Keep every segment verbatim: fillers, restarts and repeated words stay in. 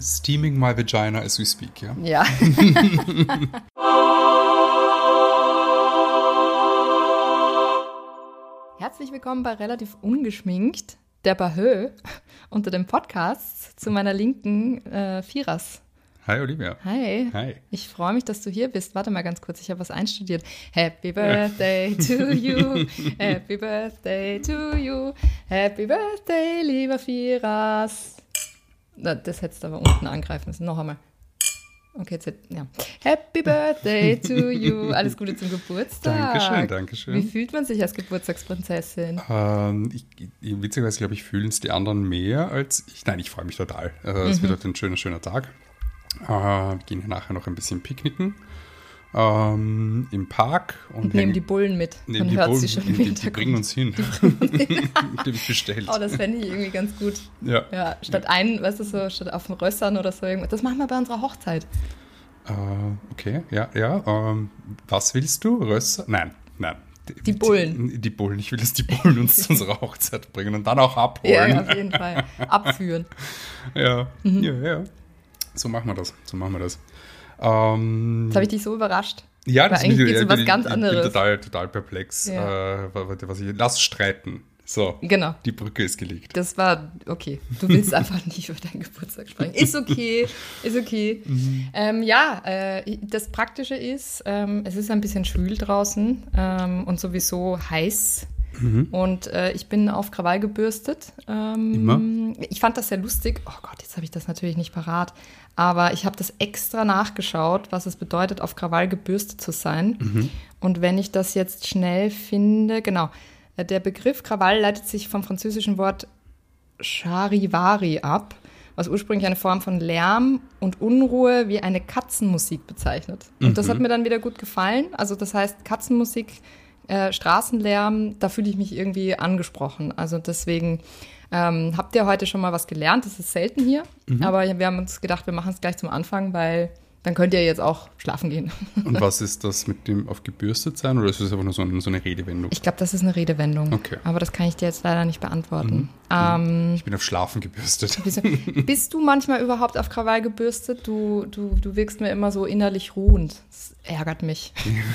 Steaming my vagina as we speak, ja? Ja. Herzlich willkommen bei Relativ Ungeschminkt, der Bahö, unter dem Podcast zu meiner Linken äh, Firas. Hi Olivia. Hi. Hi. Ich freue mich, dass du hier bist. Warte mal ganz kurz, ich habe was einstudiert. Happy Birthday to you, Happy Birthday to you, Happy Birthday, lieber Firas. Na, das hättest du aber unten angreifen müssen. Noch einmal. Okay, jetzt, ja. Happy Birthday to you. Alles Gute zum Geburtstag. Dankeschön, Dankeschön. Wie fühlt man sich als Geburtstagsprinzessin? Ähm, ich, ich, witzigerweise, glaube ich, fühlen es die anderen mehr als ich. Nein, ich freue mich total. Äh, es Mhm. wird heute ein schöner, schöner Tag. Äh, wir gehen hier nachher noch ein bisschen picknicken ähm, im Park. Und, Und nehmen die Bullen mit. nehmen Man die hört Bullen, sie schon die, im die Hintergrund. bringen uns hin. Die habe ich bestellt. Oh, das fände ich irgendwie ganz gut. Ja. Ja, statt ein, weißt du, so, statt auf dem Rössern oder so irgendwas. Das machen wir bei unserer Hochzeit. Äh, okay, ja, ja. Ähm, was willst du? Rösser? Nein, nein. Die Bullen. Die, die Bullen. Ich will, dass die Bullen uns zu unserer Hochzeit bringen und dann auch abholen. Ja, ja, auf jeden Fall. Abführen. Ja, Mhm. ja, ja. So machen wir das. So machen wir das. Ähm, Jetzt habe ich dich so überrascht. ja, Weil das eigentlich bin- geht's ja, um was ich- ganz ich anderes. bin total, total perplex. Ja. Äh, was, was ich, lass streiten. So, Genau. die Brücke ist gelegt. Das war okay. Du willst einfach nicht über deinen Geburtstag sprechen. Ist okay, ist okay. Mhm. Ähm, ja, äh, das Praktische ist, ähm, es ist ein bisschen schwül draußen ähm, und sowieso heiß. Mhm. Und äh, ich bin auf Krawall gebürstet. Ähm, Immer? Ich fand das sehr lustig. Oh Gott, jetzt habe ich das natürlich nicht parat. Aber ich habe das extra nachgeschaut, was es bedeutet, auf Krawall gebürstet zu sein. Mhm. Und wenn ich das jetzt schnell finde, genau. Der Begriff Krawall leitet sich vom französischen Wort Charivari ab, was ursprünglich eine Form von Lärm und Unruhe wie eine Katzenmusik bezeichnet. Und das hat mir dann wieder gut gefallen. Also das heißt Katzenmusik, äh, Straßenlärm, da fühle ich mich irgendwie angesprochen. Also deswegen ähm, habt ihr heute schon mal was gelernt. Das ist selten hier, aber wir haben uns gedacht, wir machen es gleich zum Anfang, weil dann könnt ihr jetzt auch schlafen gehen. Und was ist das mit dem auf gebürstet sein oder ist das einfach nur so eine, so eine Redewendung? Ich glaube, das ist eine Redewendung. Okay. Aber das kann ich dir jetzt leider nicht beantworten. Ähm, Ich bin auf Schlafen gebürstet. Wieso- Bist du manchmal überhaupt auf Krawall gebürstet? Du, du, du wirkst mir immer so innerlich ruhend. Das ärgert mich.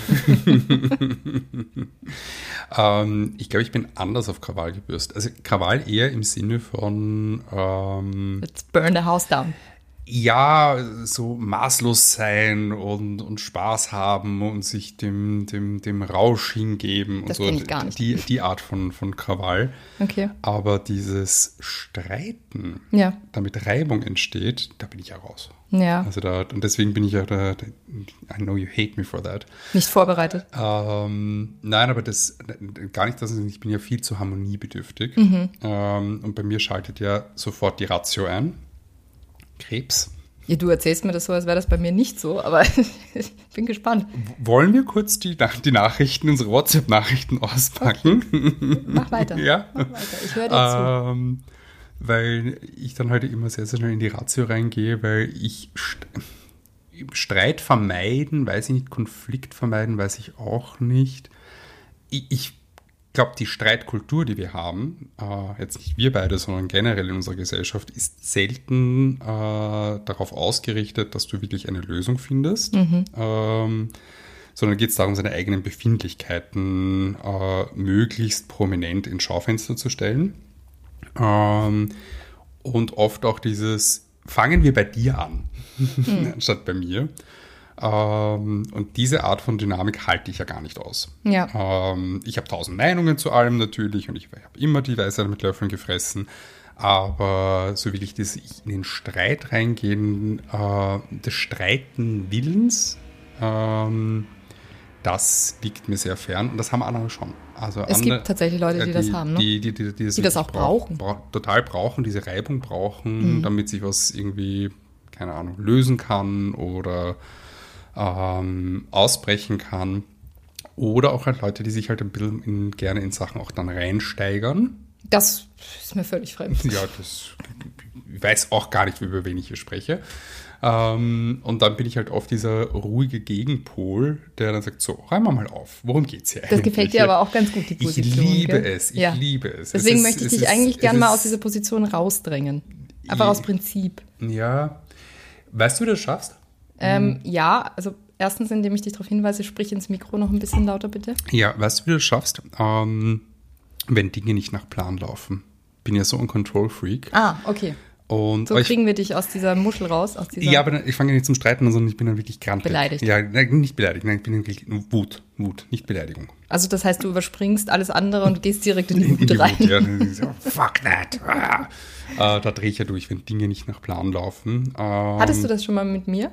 ähm, ich glaube, ich bin anders auf Krawall gebürstet. Also Krawall eher im Sinne von ähm, Let's burn the house down. ja, so maßlos sein und, und Spaß haben und sich dem, dem, dem Rausch hingeben und Das so. kenn ich gar nicht. Die, die Art von, von Krawall. Okay. Aber dieses Streiten, Ja. damit Reibung entsteht, da bin ich ja raus. Ja. Also da, und deswegen bin ich ja da, da, I know you hate me for that. Nicht vorbereitet. Ähm, nein, aber das, gar nicht, dass ich bin ja viel zu harmoniebedürftig. Mhm. Ähm, und bei mir schaltet ja sofort die Ratio ein. Krebs. Ja, du erzählst mir das so, als wäre das bei mir nicht so, aber ich bin gespannt. Wollen wir kurz die, die Nachrichten, unsere WhatsApp-Nachrichten auspacken? Mach weiter. Ja. Mach weiter. Ich höre dir zu. Ähm, weil ich dann heute immer sehr, sehr schnell in die Ratio reingehe, weil ich St- Streit vermeiden, weiß ich nicht, Konflikt vermeiden, weiß ich auch nicht. Ich, ich glaube, die Streitkultur, die wir haben, äh, jetzt nicht wir beide, sondern generell in unserer Gesellschaft, ist selten äh, darauf ausgerichtet, dass du wirklich eine Lösung findest, ähm, sondern geht es darum, seine eigenen Befindlichkeiten äh, möglichst prominent ins Schaufenster zu stellen. Ähm, und oft auch dieses, fangen wir bei dir an, anstatt bei mir. Ähm, und diese Art von Dynamik halte ich ja gar nicht aus. Ja. Ähm, ich habe tausend Meinungen zu allem natürlich und ich habe immer die Weisheit mit Löffeln gefressen. Aber so will ich das ich in den Streit reingehen, äh, des Streiten Willens, ähm, das liegt mir sehr fern und das haben andere schon. Also Es andere, gibt tatsächlich Leute, die äh, das haben, ne? Die, die, die, die, das, Die das wirklich auch brauchen. Bra- total brauchen, diese Reibung brauchen, damit sich was irgendwie, keine Ahnung, lösen kann oder ähm, ausbrechen kann. Oder auch halt Leute, die sich halt ein bisschen in, gerne in Sachen auch dann reinsteigern. Das ist mir völlig fremd. Ja, das ich weiß auch gar nicht, über wen ich hier spreche. Ähm, und dann bin ich halt oft dieser ruhige Gegenpol, der dann sagt, so, räum mal mal auf, worum geht's hier Das eigentlich? gefällt dir aber auch ganz gut, die Ich Position. liebe gell? es, ich Ja. liebe es. Deswegen es ist, möchte ich es dich ist, eigentlich es gern mal ist- aus dieser Position rausdrängen. Einfach I- aus Prinzip. Ja, Weißt du, wie du das schaffst? Ähm, ja, also erstens, indem ich dich darauf hinweise, sprich ins Mikro noch ein bisschen lauter, bitte. Ja, weißt du, wie du das schaffst? Ähm, wenn Dinge nicht nach Plan laufen. Bin ja so ein Control-Freak. Ah, okay. Und, so kriegen ich, wir dich aus dieser Muschel raus. Aus dieser ja, aber dann, ich fange ja nicht zum Streiten an, sondern ich bin dann wirklich grantig. Beleidigt. Ja, nein, nicht beleidigt, nein, ich bin wirklich Wut, Wut, nicht Beleidigung. Also das heißt, du überspringst alles andere und gehst direkt in die Wut in die rein. Wut, ja, so, fuck that. Ah. Äh, da drehe ich ja durch, wenn Dinge nicht nach Plan laufen. Ähm, Hattest du das schon mal mit mir?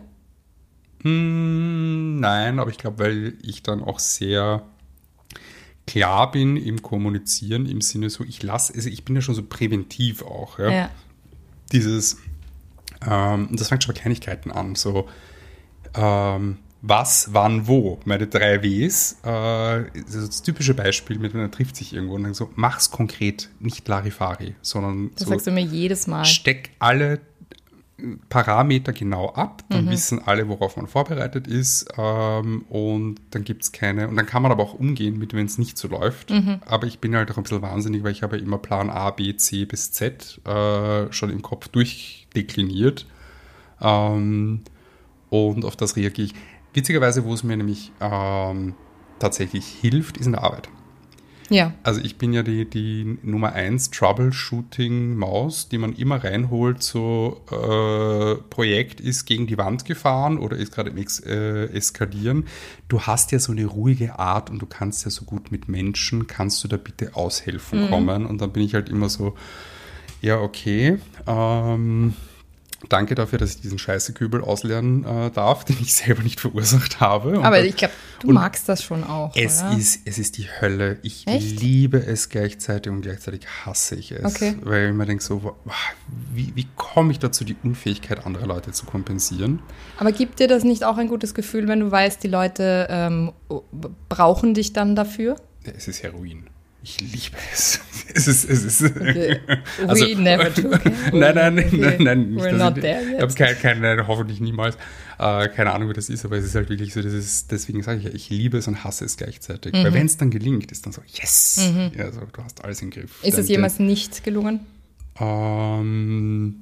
Mh, nein, aber ich glaube, weil ich dann auch sehr klar bin im Kommunizieren, im Sinne so, ich lasse, also ich bin ja schon so präventiv auch, ja. Ja. Dieses, ähm, das fängt schon bei Kleinigkeiten an, so, ähm, was, wann, wo, meine drei Ws, äh, das, ist das typische Beispiel, mit man trifft sich irgendwo und dann so, mach's konkret, nicht Larifari, sondern Das so, sagst du mir jedes Mal. steck alle Parameter genau ab, dann Mhm. wissen alle, worauf man vorbereitet ist, ähm, und dann gibt es keine, und dann kann man aber auch umgehen mit, wenn es nicht so läuft, Mhm. aber ich bin halt auch ein bisschen wahnsinnig, weil ich habe ja immer Plan A, B, C bis Z äh, schon im Kopf durchdekliniert, ähm, und auf das reagiere ich. Witzigerweise, wo es mir nämlich ähm, tatsächlich hilft, ist in der Arbeit. Ja. Also ich bin ja die, die Nummer eins Troubleshooting-Maus, die man immer reinholt, so äh, Projekt ist gegen die Wand gefahren oder ist gerade im Ex äh, Eskalieren. Du hast ja so eine ruhige Art und du kannst ja so gut mit Menschen, kannst du da bitte aushelfen Mhm. kommen? Und dann bin ich halt immer so, ja okay, ähm, danke dafür, dass ich diesen Scheißekübel ausleeren äh, darf, den ich selber nicht verursacht habe. Und Aber dann, ich glaube, du und magst das schon auch, es oder? ist, es ist die Hölle. Ich Echt? liebe es gleichzeitig und gleichzeitig hasse ich es. Okay. Weil ich mir denke so, wow, wie, wie komme ich dazu, die Unfähigkeit anderer Leute zu kompensieren? Aber gibt dir das nicht auch ein gutes Gefühl, wenn du weißt, die Leute ähm, brauchen dich dann dafür? Ja, es ist Heroin. Ich liebe es. Es ist, es ist. Okay. Also, We never took it. Nein, nein, Okay. nein, nein. Nicht, We're dass not ich, there ich yet. habe keine, keine, hoffentlich niemals, äh, keine Ahnung, wie das ist, aber es ist halt wirklich so, das ist, deswegen sage ich ja, ich liebe es und hasse es gleichzeitig. Mhm. Weil wenn es dann gelingt, ist dann so, yes! Mhm. Ja, also, du hast alles im Griff. Ist Dein- es jemals nicht gelungen? Ähm,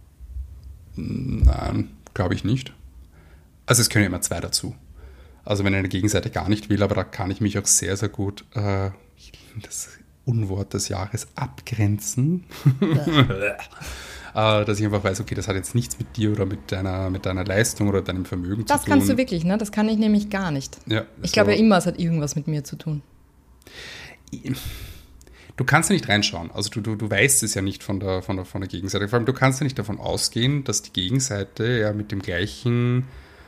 nein, glaube ich nicht. Also es können ja immer zwei dazu. Also wenn eine Gegenseite gar nicht will, aber da kann ich mich auch sehr, sehr gut äh, das Unwort des Jahres abgrenzen. äh, dass ich einfach weiß, okay, das hat jetzt nichts mit dir oder mit deiner, mit deiner Leistung oder deinem Vermögen Das zu tun. kannst du wirklich, ne? Das kann ich nämlich gar nicht. Ja, Ich so. glaube ja immer, es hat irgendwas mit mir zu tun. Du kannst ja nicht reinschauen. Also du, du, du weißt es ja nicht von der, von, der, von der Gegenseite. Vor allem, du kannst ja nicht davon ausgehen, dass die Gegenseite ja mit dem gleichen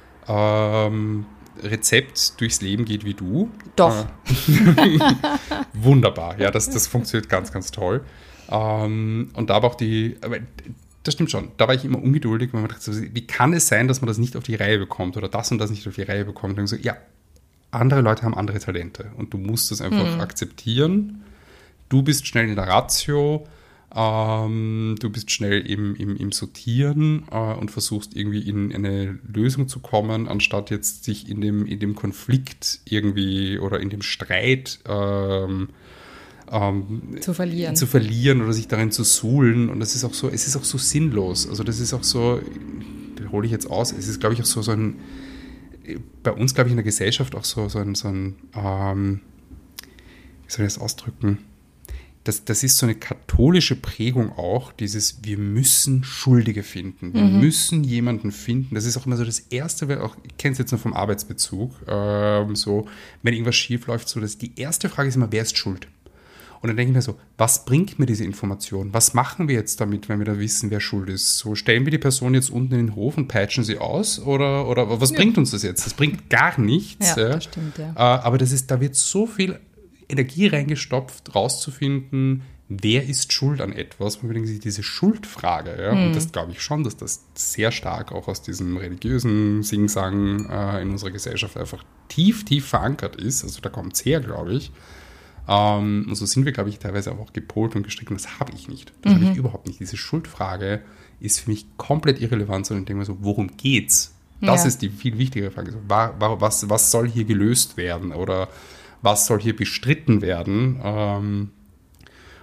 ähm, Rezept durchs Leben geht wie du. Doch. Äh, wunderbar. Ja, das, das funktioniert ganz, ganz toll. Ähm, und da aber auch die, aber das stimmt schon, da war ich immer ungeduldig, weil man dachte, so, wie kann es sein, dass man das nicht auf die Reihe bekommt oder das und das nicht auf die Reihe bekommt? Und so, ja, andere Leute haben andere Talente und du musst das einfach Mhm. akzeptieren. Du bist schnell in der Ratio, ähm, du bist schnell im, im, im Sortieren äh, und versuchst irgendwie in eine Lösung zu kommen, anstatt jetzt sich in dem, in dem Konflikt irgendwie oder in dem Streit ähm, ähm, Zu verlieren. zu verlieren oder sich darin zu suhlen. Und das ist auch so, es ist auch so sinnlos. Also das ist auch so, das hole ich jetzt aus, es ist, glaube ich, auch so, so ein, bei uns, glaube ich, in der Gesellschaft auch so, so ein, so ein ähm, wie soll ich das ausdrücken? Das, das ist so eine katholische Prägung auch, dieses, wir müssen Schuldige finden. Wir Mhm. müssen jemanden finden. Das ist auch immer so das Erste, weil auch, ich kenne es jetzt nur vom Arbeitsbezug, ähm, so, wenn irgendwas schief läuft, so, dass die erste Frage ist immer, wer ist schuld? Und dann denke ich mir so, was bringt mir diese Information? Was machen wir jetzt damit, wenn wir da wissen, wer schuld ist? So, stellen wir die Person jetzt unten in den Hof und peitschen sie aus? Oder, oder was Ja. bringt uns das jetzt? Das bringt gar nichts. Ja, das stimmt, ja. Äh, aber das ist, da wird so viel Energie reingestopft, rauszufinden, wer ist schuld an etwas. Und wir denken sich, diese Schuldfrage, ja, Mhm. und das glaube ich schon, dass das sehr stark auch aus diesem religiösen Singsang äh, in unserer Gesellschaft einfach tief, tief verankert ist. Also da kommt es her, glaube ich. Ähm, und so sind wir, glaube ich, teilweise auch gepolt und gestrickt. Und das habe ich nicht. Das habe ich überhaupt nicht. Diese Schuldfrage ist für mich komplett irrelevant, sondern ich denke mir so, worum geht's? Das Ja. ist die viel wichtigere Frage. So, wa- wa- was, was soll hier gelöst werden? Oder was soll hier bestritten werden? Ähm,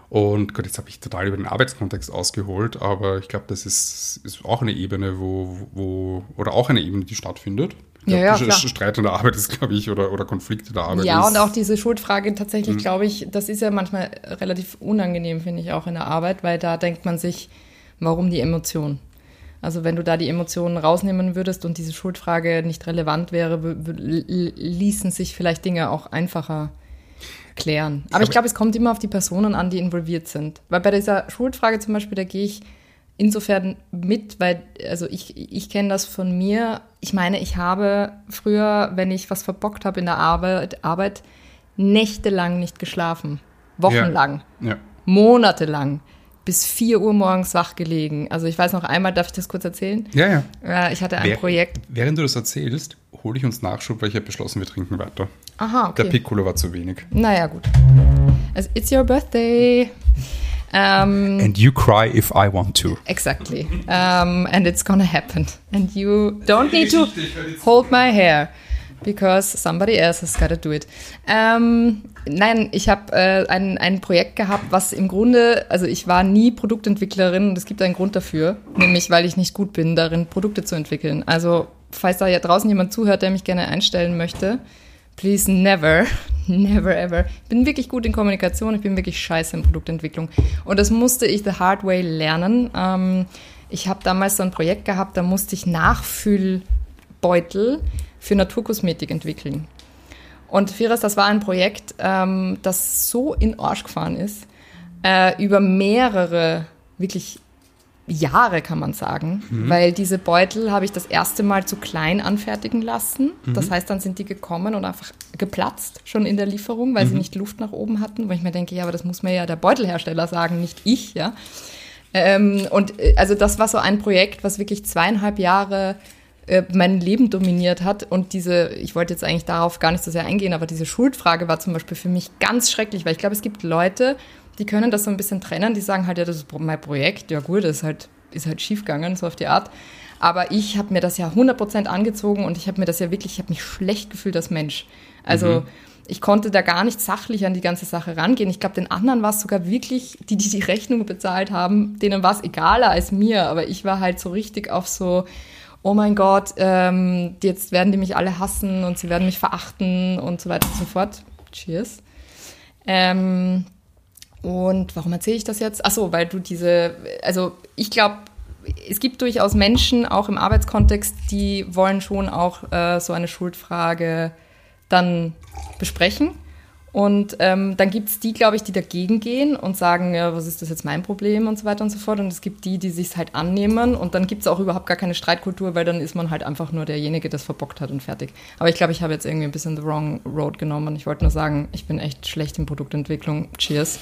Und Gott, jetzt habe ich total über den Arbeitskontext ausgeholt, aber ich glaube, das ist, ist auch eine Ebene, wo, wo, oder auch eine Ebene, die stattfindet. Ich glaub, ja, ja, klar. Streit in der Arbeit ist, glaube ich, oder, oder Konflikt in der Arbeit. Ja, ist, und auch diese Schuldfrage tatsächlich, glaube ich, das ist ja manchmal relativ unangenehm, finde ich, auch in der Arbeit, weil da denkt man sich, warum die Emotion? Also wenn du da die Emotionen rausnehmen würdest und diese Schuldfrage nicht relevant wäre, w- w- ließen sich vielleicht Dinge auch einfacher klären. Aber ich glaube, es kommt immer auf die Personen an, die involviert sind. Weil bei dieser Schuldfrage zum Beispiel, da gehe ich insofern mit, weil, also ich, ich kenne das von mir. Ich meine, ich habe früher, wenn ich was verbockt habe in der Arbeit, Arbeit nächtelang nicht geschlafen. Wochenlang. Ja. Ja. Monatelang. Bis vier Uhr morgens wach gelegen. Also ich weiß noch einmal, darf ich das kurz erzählen? Ja, ja. Äh, Ich hatte ein Wer- Projekt. Während du das erzählst, hole ich uns Nachschub, weil ich habe beschlossen, wir trinken weiter. Aha, Der okay. Piccolo war zu wenig. Naja, gut. Also, it's your birthday. Ähm, And you cry if I want to. exactly. Um, and it's gonna happen. And you don't need to hold my hair. Because somebody else has got to do it. Ähm, nein, ich habe äh, ein, ein Projekt gehabt, was im Grunde, also ich war nie Produktentwicklerin und es gibt einen Grund dafür, nämlich weil ich nicht gut bin, darin Produkte zu entwickeln. Also falls da ja draußen jemand zuhört, der mich gerne einstellen möchte, please never, never ever. Ich bin wirklich gut in Kommunikation, ich bin wirklich scheiße in Produktentwicklung. Und das musste ich the hard way lernen. Ähm, ich habe damals so ein Projekt gehabt, da musste ich Nachfüllbeutel für Naturkosmetik entwickeln. Und Firas, das war ein Projekt, ähm, das so in Arsch gefahren ist, äh, über mehrere, wirklich Jahre kann man sagen, mhm. weil diese Beutel habe ich das erste Mal zu klein anfertigen lassen. Mhm. Das heißt, dann sind die gekommen und einfach geplatzt, schon in der Lieferung, weil mhm. sie nicht Luft nach oben hatten, wo ich mir denke, ja, aber das muss mir ja der Beutelhersteller sagen, nicht ich, ja. Ähm, und also das war so ein Projekt, was wirklich zweieinhalb Jahre mein Leben dominiert hat und diese, ich wollte jetzt eigentlich darauf gar nicht so sehr eingehen, aber diese Schuldfrage war zum Beispiel für mich ganz schrecklich, weil ich glaube, es gibt Leute, die können das so ein bisschen trennen, die sagen halt, ja, das ist mein Projekt, ja gut, das ist halt, ist halt schief gegangen, so auf die Art, aber ich habe mir das ja hundert Prozent angezogen und ich habe mir das ja wirklich, ich habe mich schlecht gefühlt als Mensch, also mhm. ich konnte da gar nicht sachlich an die ganze Sache rangehen. Ich glaube, den anderen war es sogar wirklich, die, die die Rechnung bezahlt haben, denen war es egaler als mir, aber ich war halt so richtig auf so, oh mein Gott, ähm, jetzt werden die mich alle hassen und sie werden mich verachten und so weiter und so fort. Cheers. Ähm, und warum erzähle ich das jetzt? Ach so, weil du diese, also ich glaube, es gibt durchaus Menschen, auch im Arbeitskontext, die wollen schon auch äh, so eine Schuldfrage dann besprechen. Und ähm, dann gibt es die, glaube ich, die dagegen gehen und sagen, ja, was ist das jetzt mein Problem und so weiter und so fort. Und es gibt die, die sich halt annehmen. Und dann gibt es auch überhaupt gar keine Streitkultur, weil dann ist man halt einfach nur derjenige, der es verbockt hat und fertig. Aber ich glaube, ich habe jetzt irgendwie ein bisschen the wrong road genommen. Und ich wollte nur sagen, ich bin echt schlecht in Produktentwicklung. Cheers.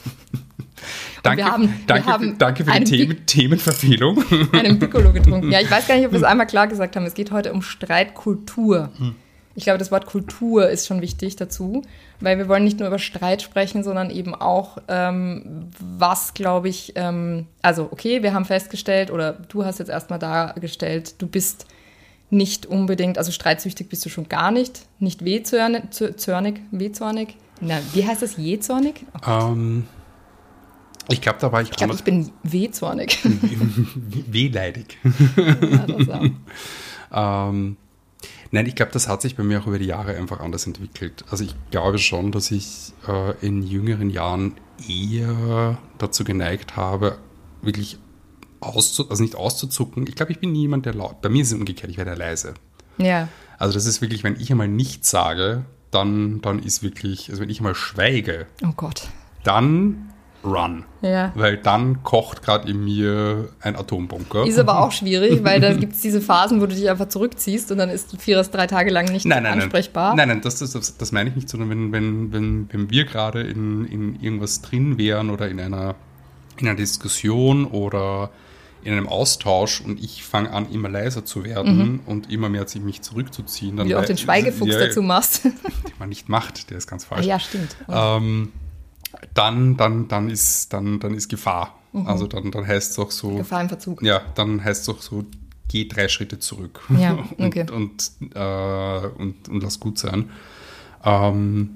Danke, wir haben, danke, wir haben danke für die Themen, Themenverfehlung. Einen Piccolo getrunken. Ja, ich weiß gar nicht, ob wir es einmal klar gesagt haben. Es geht heute um Streitkultur. Hm. Ich glaube, das Wort Kultur ist schon wichtig dazu, weil wir wollen nicht nur über Streit sprechen, sondern eben auch, ähm, was, glaube ich, ähm, also okay, wir haben festgestellt, oder du hast jetzt erstmal dargestellt, du bist nicht unbedingt, also streitsüchtig bist du schon gar nicht, nicht wehzornig, zornig, wehzornig, na, wie heißt das, jähzornig? Oh um, ich glaube, da war ich Ich glaube, ich bin wehzornig. Wehleidig. Ja, das auch. ähm, Nein, ich glaube, das hat sich bei mir auch über die Jahre einfach anders entwickelt. Also ich glaube schon, dass ich äh, in jüngeren Jahren eher dazu geneigt habe, wirklich auszu also nicht auszuzucken. Ich glaube, ich bin niemand, der laut. Bei mir ist es umgekehrt, ich werde leise. Ja. Also das ist wirklich, wenn ich einmal nichts sage, dann, dann ist wirklich, also wenn ich einmal schweige, oh Gott, dann run. Ja. Weil dann kocht gerade in mir ein Atombunker. Ist aber auch schwierig, weil da gibt es diese Phasen, wo du dich einfach zurückziehst und dann ist Firas drei Tage lang nicht nein, nein, ansprechbar. Nein, nein, das, das, das meine ich nicht, sondern wenn, wenn, wenn, wenn wir gerade in, in irgendwas drin wären oder in einer, in einer Diskussion oder in einem Austausch und ich fange an, immer leiser zu werden mhm. und immer mehr sich mich zurückzuziehen. Dann Wie du auch den Schweigefuchs ja, dazu machst. Den man nicht macht, der ist ganz falsch. Ah, ja, stimmt. Ähm, dann, dann, dann, ist, dann, dann ist Gefahr. Mhm. Also dann, dann heißt es auch so... Gefahr im Verzug. Ja, dann heißt es auch so, geh drei Schritte zurück. Ja, okay. und, und, äh, und, und lass gut sein. Ähm,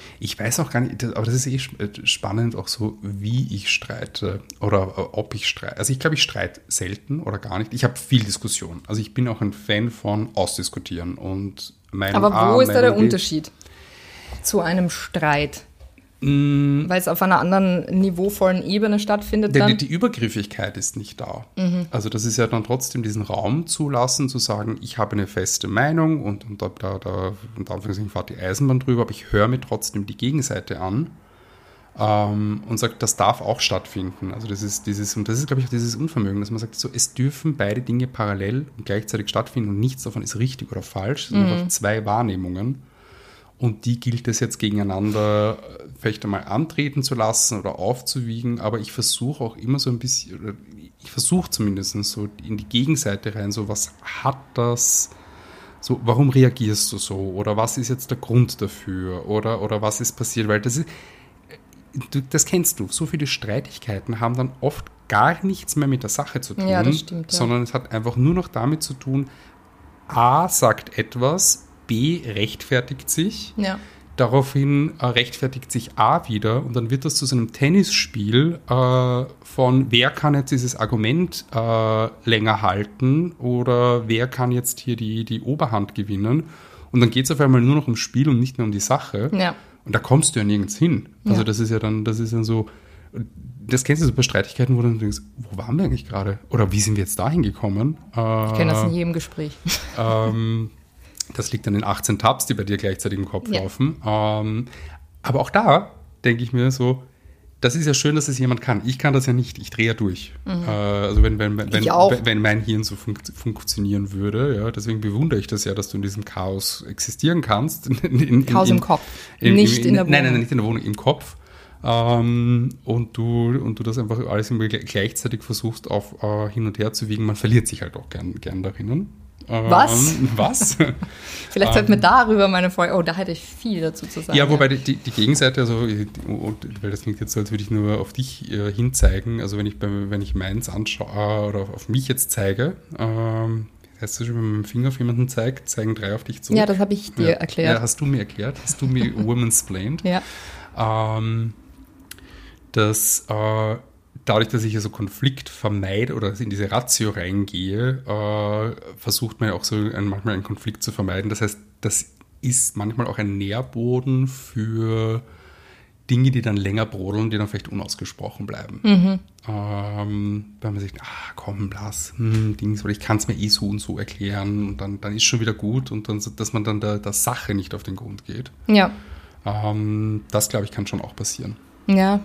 Ich weiß auch gar nicht, aber das ist eh spannend, auch so, wie ich streite oder ob ich streite. Also ich glaube, ich streite selten oder gar nicht. Ich habe viel Diskussion. Also ich bin auch ein Fan von Ausdiskutieren. Und mein aber wo A, ist da der B, Unterschied zu einem Streit? Mm. Weil es auf einer anderen niveauvollen Ebene stattfindet dann? Die, die Übergriffigkeit ist nicht da. Mhm. Also das ist ja dann trotzdem diesen Raum zulassen, zu sagen, ich habe eine feste Meinung und, und da, da, da und Anführungszeichen fahrt die Eisenbahn drüber, aber ich höre mir trotzdem die Gegenseite an ähm, und sage, das darf auch stattfinden. Also das ist dieses, und das ist, glaube ich, auch dieses Unvermögen, dass man sagt, so, es dürfen beide Dinge parallel und gleichzeitig stattfinden und nichts davon ist richtig oder falsch, es sind mhm. einfach zwei Wahrnehmungen. Und die gilt es jetzt gegeneinander vielleicht einmal antreten zu lassen oder aufzuwiegen. Aber ich versuche auch immer so ein bisschen, oder ich versuche zumindest so in die Gegenseite rein, so was hat das, so warum reagierst du so? Oder was ist jetzt der Grund dafür? Oder, oder was ist passiert? Weil das ist, du, das kennst du, so viele Streitigkeiten haben dann oft gar nichts mehr mit der Sache zu tun. Ja, das stimmt, ja. Sondern es hat einfach nur noch damit zu tun, A sagt etwas, B rechtfertigt sich, ja. Daraufhin äh, rechtfertigt sich A wieder und dann wird das zu so einem Tennisspiel äh, von wer kann jetzt dieses Argument äh, länger halten oder wer kann jetzt hier die, die Oberhand gewinnen und dann geht es auf einmal nur noch ums Spiel und nicht mehr um die Sache ja. und da kommst du ja nirgends hin. Also ja. das ist ja dann, das ist dann so, das kennst du so bei Streitigkeiten, wo du dann denkst, wo waren wir eigentlich gerade? Oder wie sind wir jetzt dahin gekommen? Äh, ich kenne das in jedem Gespräch. Ähm, Das liegt an den achtzehn Tabs, die bei dir gleichzeitig im Kopf ja. laufen. Ähm, aber auch da denke ich mir so, das ist ja schön, dass es jemand kann. Ich kann das ja nicht, ich drehe ja durch. Mhm. Äh, also wenn, wenn, wenn, wenn, wenn mein Hirn so fun- funktionieren würde, ja, deswegen bewundere ich das ja, dass du in diesem Chaos existieren kannst. In, in, Chaos in, im Kopf, in, nicht in, in der Wohnung. Nein, nein, nicht in der Wohnung, im Kopf. Ähm, und, du, und du das einfach alles gleichzeitig versuchst, auf uh, hin und her zu wiegen. Man verliert sich halt auch gern, gern darin. Was? Ähm, was? Vielleicht sollten wir darüber meine Folge, oh, da hätte ich viel dazu zu sagen. Ja, wobei die, die, die Gegenseite, also, weil das klingt jetzt so, als würde ich nur auf dich äh, hinzeigen, also wenn ich, bei, wenn ich meins anschaue äh, oder auf, auf mich jetzt zeige, ähm, heißt das schon, wenn man mit dem Finger auf jemanden zeigt, zeigen drei auf dich zurück. Ja, das habe ich dir ja. erklärt. Ja, hast du mir erklärt, hast du mir womansplained. Ja. Ähm, dass äh, dadurch, dass ich ja so Konflikt vermeide oder in diese Ratio reingehe, äh, versucht man ja auch so ein, manchmal einen Konflikt zu vermeiden. Das heißt, das ist manchmal auch ein Nährboden für Dinge, die dann länger brodeln, die dann vielleicht unausgesprochen bleiben. Mhm. Ähm, weil man sich, ah komm, blass, hm, Dings, oder ich kann es mir eh so und so erklären und dann, dann ist schon wieder gut und dann, dass man dann der, der Sache nicht auf den Grund geht. Ja. Ähm, das, glaube ich, kann schon auch passieren. Ja.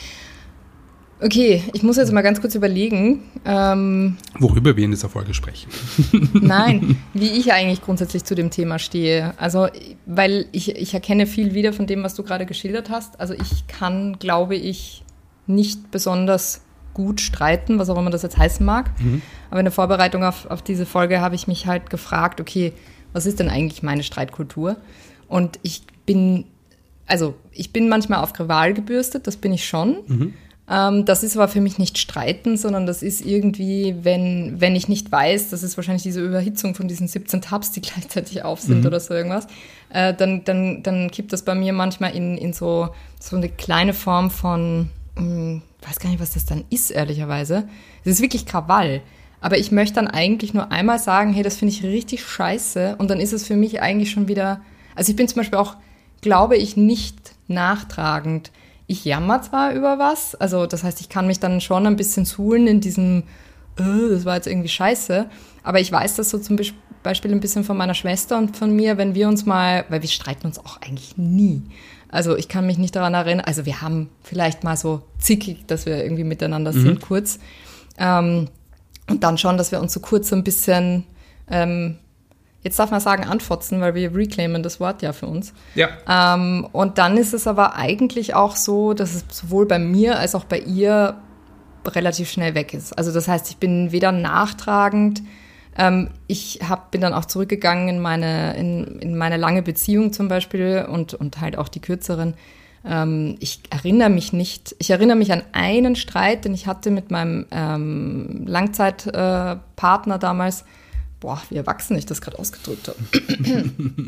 Okay, ich muss jetzt mal ganz kurz überlegen. Ähm, Worüber wir in dieser Folge sprechen. Nein, wie ich eigentlich grundsätzlich zu dem Thema stehe. Also, weil ich, ich erkenne viel wieder von dem, was du gerade geschildert hast. Also ich kann, glaube ich, nicht besonders gut streiten, was auch immer das jetzt heißen mag. Mhm. Aber in der Vorbereitung auf, auf diese Folge habe ich mich halt gefragt, okay, was ist denn eigentlich meine Streitkultur? Und ich bin, also ich bin manchmal auf Krawall gebürstet, das bin ich schon. Mhm. Das ist aber für mich nicht Streiten, sondern das ist irgendwie, wenn, wenn ich nicht weiß, das ist wahrscheinlich diese Überhitzung von diesen siebzehn Tabs, die gleichzeitig auf sind mhm. oder so irgendwas, äh, dann, dann, dann kippt das bei mir manchmal in, in so, so eine kleine Form von, ich weiß gar nicht, was das dann ist, ehrlicherweise. Es ist wirklich Krawall. Aber ich möchte dann eigentlich nur einmal sagen, hey, das finde ich richtig scheiße. Und dann ist es für mich eigentlich schon wieder, also ich bin zum Beispiel auch, glaube ich, nicht nachtragend. Ich jammer zwar über was, also das heißt, ich kann mich dann schon ein bisschen suhlen in diesem, äh, das war jetzt irgendwie scheiße, aber ich weiß das so zum Beispiel ein bisschen von meiner Schwester und von mir, wenn wir uns mal, weil wir streiten uns auch eigentlich nie, also ich kann mich nicht daran erinnern, also wir haben vielleicht mal so zickig, dass wir irgendwie miteinander mhm. sind, kurz, ähm, und dann schon, dass wir uns so kurz so ein bisschen, ähm, jetzt darf man sagen, anfotzen, weil wir reclaimen das Wort ja für uns. Ja. Ähm, und dann ist es aber eigentlich auch so, dass es sowohl bei mir als auch bei ihr relativ schnell weg ist. Also das heißt, ich bin weder nachtragend, ähm, ich hab, bin dann auch zurückgegangen in meine, in, in meine lange Beziehung zum Beispiel und, und halt auch die kürzeren. Ähm, ich erinnere mich nicht, ich erinnere mich an einen Streit, den ich hatte mit meinem ähm, Langzeitpartner äh, damals. Boah, wie erwachsen ich das gerade ausgedrückt habe.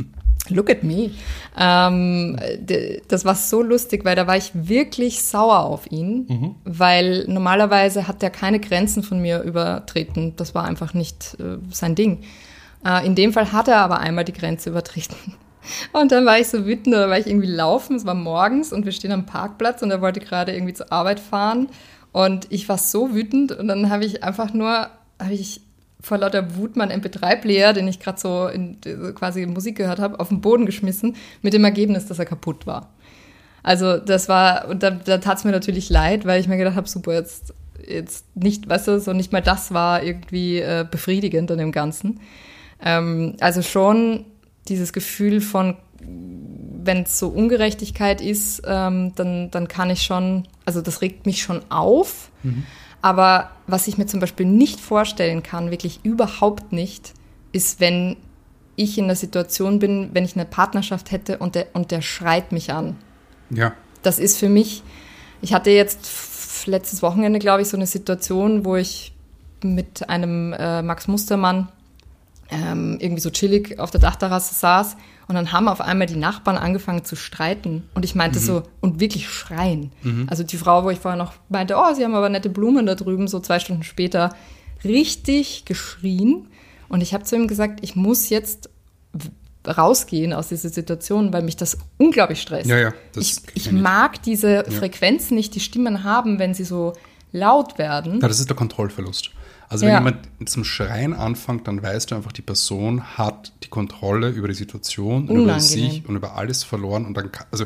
Look at me. Ähm, das war so lustig, weil da war ich wirklich sauer auf ihn, mhm. weil normalerweise hat er keine Grenzen von mir übertreten. Das war einfach nicht äh, sein Ding. Äh, in dem Fall hat er aber einmal die Grenze übertreten. Und dann war ich so wütend, da war ich irgendwie laufen, es war morgens und wir stehen am Parkplatz und er wollte gerade irgendwie zur Arbeit fahren und ich war so wütend und dann habe ich einfach nur, habe ich vor lauter Wut meinen M P drei Player, den ich gerade so in, quasi Musik gehört habe, auf den Boden geschmissen, mit dem Ergebnis, dass er kaputt war. Also das war, und da, da tat es mir natürlich leid, weil ich mir gedacht habe, super, jetzt, jetzt nicht, weißt du, so nicht mal das war irgendwie äh, befriedigend an dem Ganzen. Ähm, also schon dieses Gefühl von, wenn es so Ungerechtigkeit ist, ähm, dann, dann kann ich schon, also das regt mich schon auf. Mhm. Aber was ich mir zum Beispiel nicht vorstellen kann, wirklich überhaupt nicht, ist, wenn ich in der Situation bin, wenn ich eine Partnerschaft hätte und der, und der schreit mich an. Ja. Das ist für mich, ich hatte jetzt letztes Wochenende, glaube ich, so eine Situation, wo ich mit einem äh, Max Mustermann ähm, irgendwie so chillig auf der Dachterrasse saß und dann haben auf einmal die Nachbarn angefangen zu streiten und ich meinte mhm. so, und wirklich schreien. Mhm. Also die Frau, wo ich vorher noch meinte, oh, sie haben aber nette Blumen da drüben, so zwei Stunden später, richtig geschrien und ich habe zu ihm gesagt, ich muss jetzt rausgehen aus dieser Situation, weil mich das unglaublich stresst. Ja, ja, das ich ich mag diese ja. Frequenzen nicht, die Stimmen haben, wenn sie so laut werden. Ja, das ist der Kontrollverlust. Also wenn ja. jemand zum Schreien anfängt, dann weißt du einfach, die Person hat die Kontrolle über die Situation und über sich und über alles verloren und dann, kann, also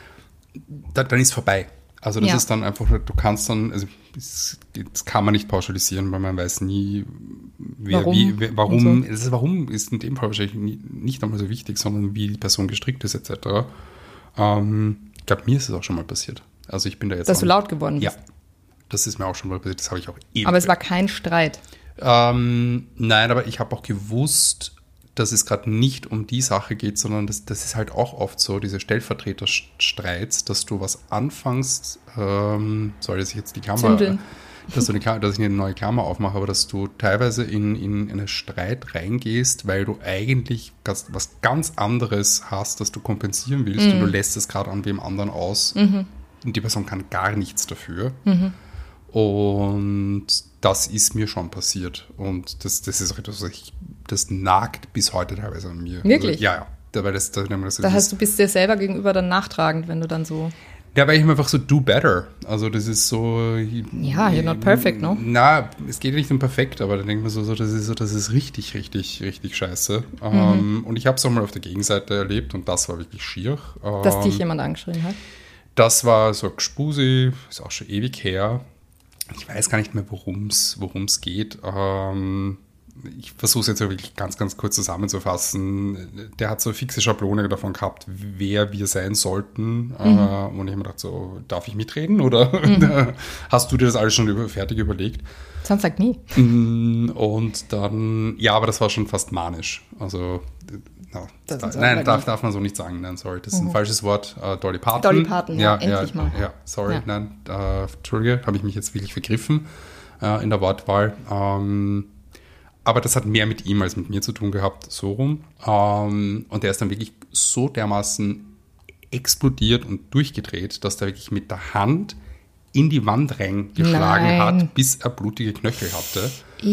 da, dann ist vorbei. Also das ja. ist dann einfach, du kannst dann, also das, das kann man nicht pauschalisieren, weil man weiß nie, wer, warum. Wie, wer, warum, so. das ist, warum ist in dem Fall wahrscheinlich nie, nicht einmal so wichtig, sondern wie die Person gestrickt ist et cetera. Ähm, ich glaube, mir ist es auch schon mal passiert. Also ich bin da jetzt Dass du laut geworden bist? Ja. Das ist mir auch schon mal passiert, das habe ich auch ewig. Aber es war kein Streit? Ähm, nein, aber ich habe auch gewusst, dass es gerade nicht um die Sache geht, sondern das, das ist halt auch oft so, diese Stellvertreterstreits, dass du was anfängst, ähm, soll ich jetzt die Kamera, Zündeln. dass, du eine, dass ich eine neue Klammer aufmache, aber dass du teilweise in, in einen Streit reingehst, weil du eigentlich was, was ganz anderes hast, das du kompensieren willst mhm. und du lässt es gerade an wem anderen aus mhm. und die Person kann gar nichts dafür. Mhm. Und das ist mir schon passiert. Und das, das ist auch etwas, was ich, das nagt bis heute teilweise an mir. Wirklich? Also, ja, ja. Da, weil das, da, das, da hast du bist dir selber gegenüber dann nachtragend, wenn du dann so... Ja, weil ich mir einfach so do better. Also das ist so... Ja, you're not perfect, no? Na, es geht ja nicht um perfekt, aber dann denkt man so, so, das ist so, das ist richtig, richtig, richtig scheiße. Mhm. Um, und ich habe es auch mal auf der Gegenseite erlebt und das war wirklich schier. Dass um, dich jemand angeschrien hat? Das war so ein Gspusi, ist auch schon ewig her. Ich weiß gar nicht mehr, worum es geht. Ähm, ich versuche es jetzt wirklich ganz, ganz kurz zusammenzufassen. Der hat so eine fixe Schablone davon gehabt, wer wir sein sollten. Mhm. Äh, und ich habe mir gedacht, so, darf ich mitreden? Oder mhm. hast du dir das alles schon über, fertig überlegt? Sounds like me. Und dann, ja, aber das war schon fast manisch. Also... No, da, nein, darf, darf man so nicht sagen. Nein, sorry, das ist mhm. ein falsches Wort. Uh, Dolly Parton. Dolly Parton, ja, ja endlich ja, mal. Ja, sorry, ja. nein, uh, Entschuldige, habe ich mich jetzt wirklich vergriffen uh, in der Wortwahl. Um, aber das hat mehr mit ihm als mit mir zu tun gehabt, so rum. Um, und der ist dann wirklich so dermaßen explodiert und durchgedreht, dass der wirklich mit der Hand in die Wand reingeschlagen Nein. hat, bis er blutige Knöchel hatte.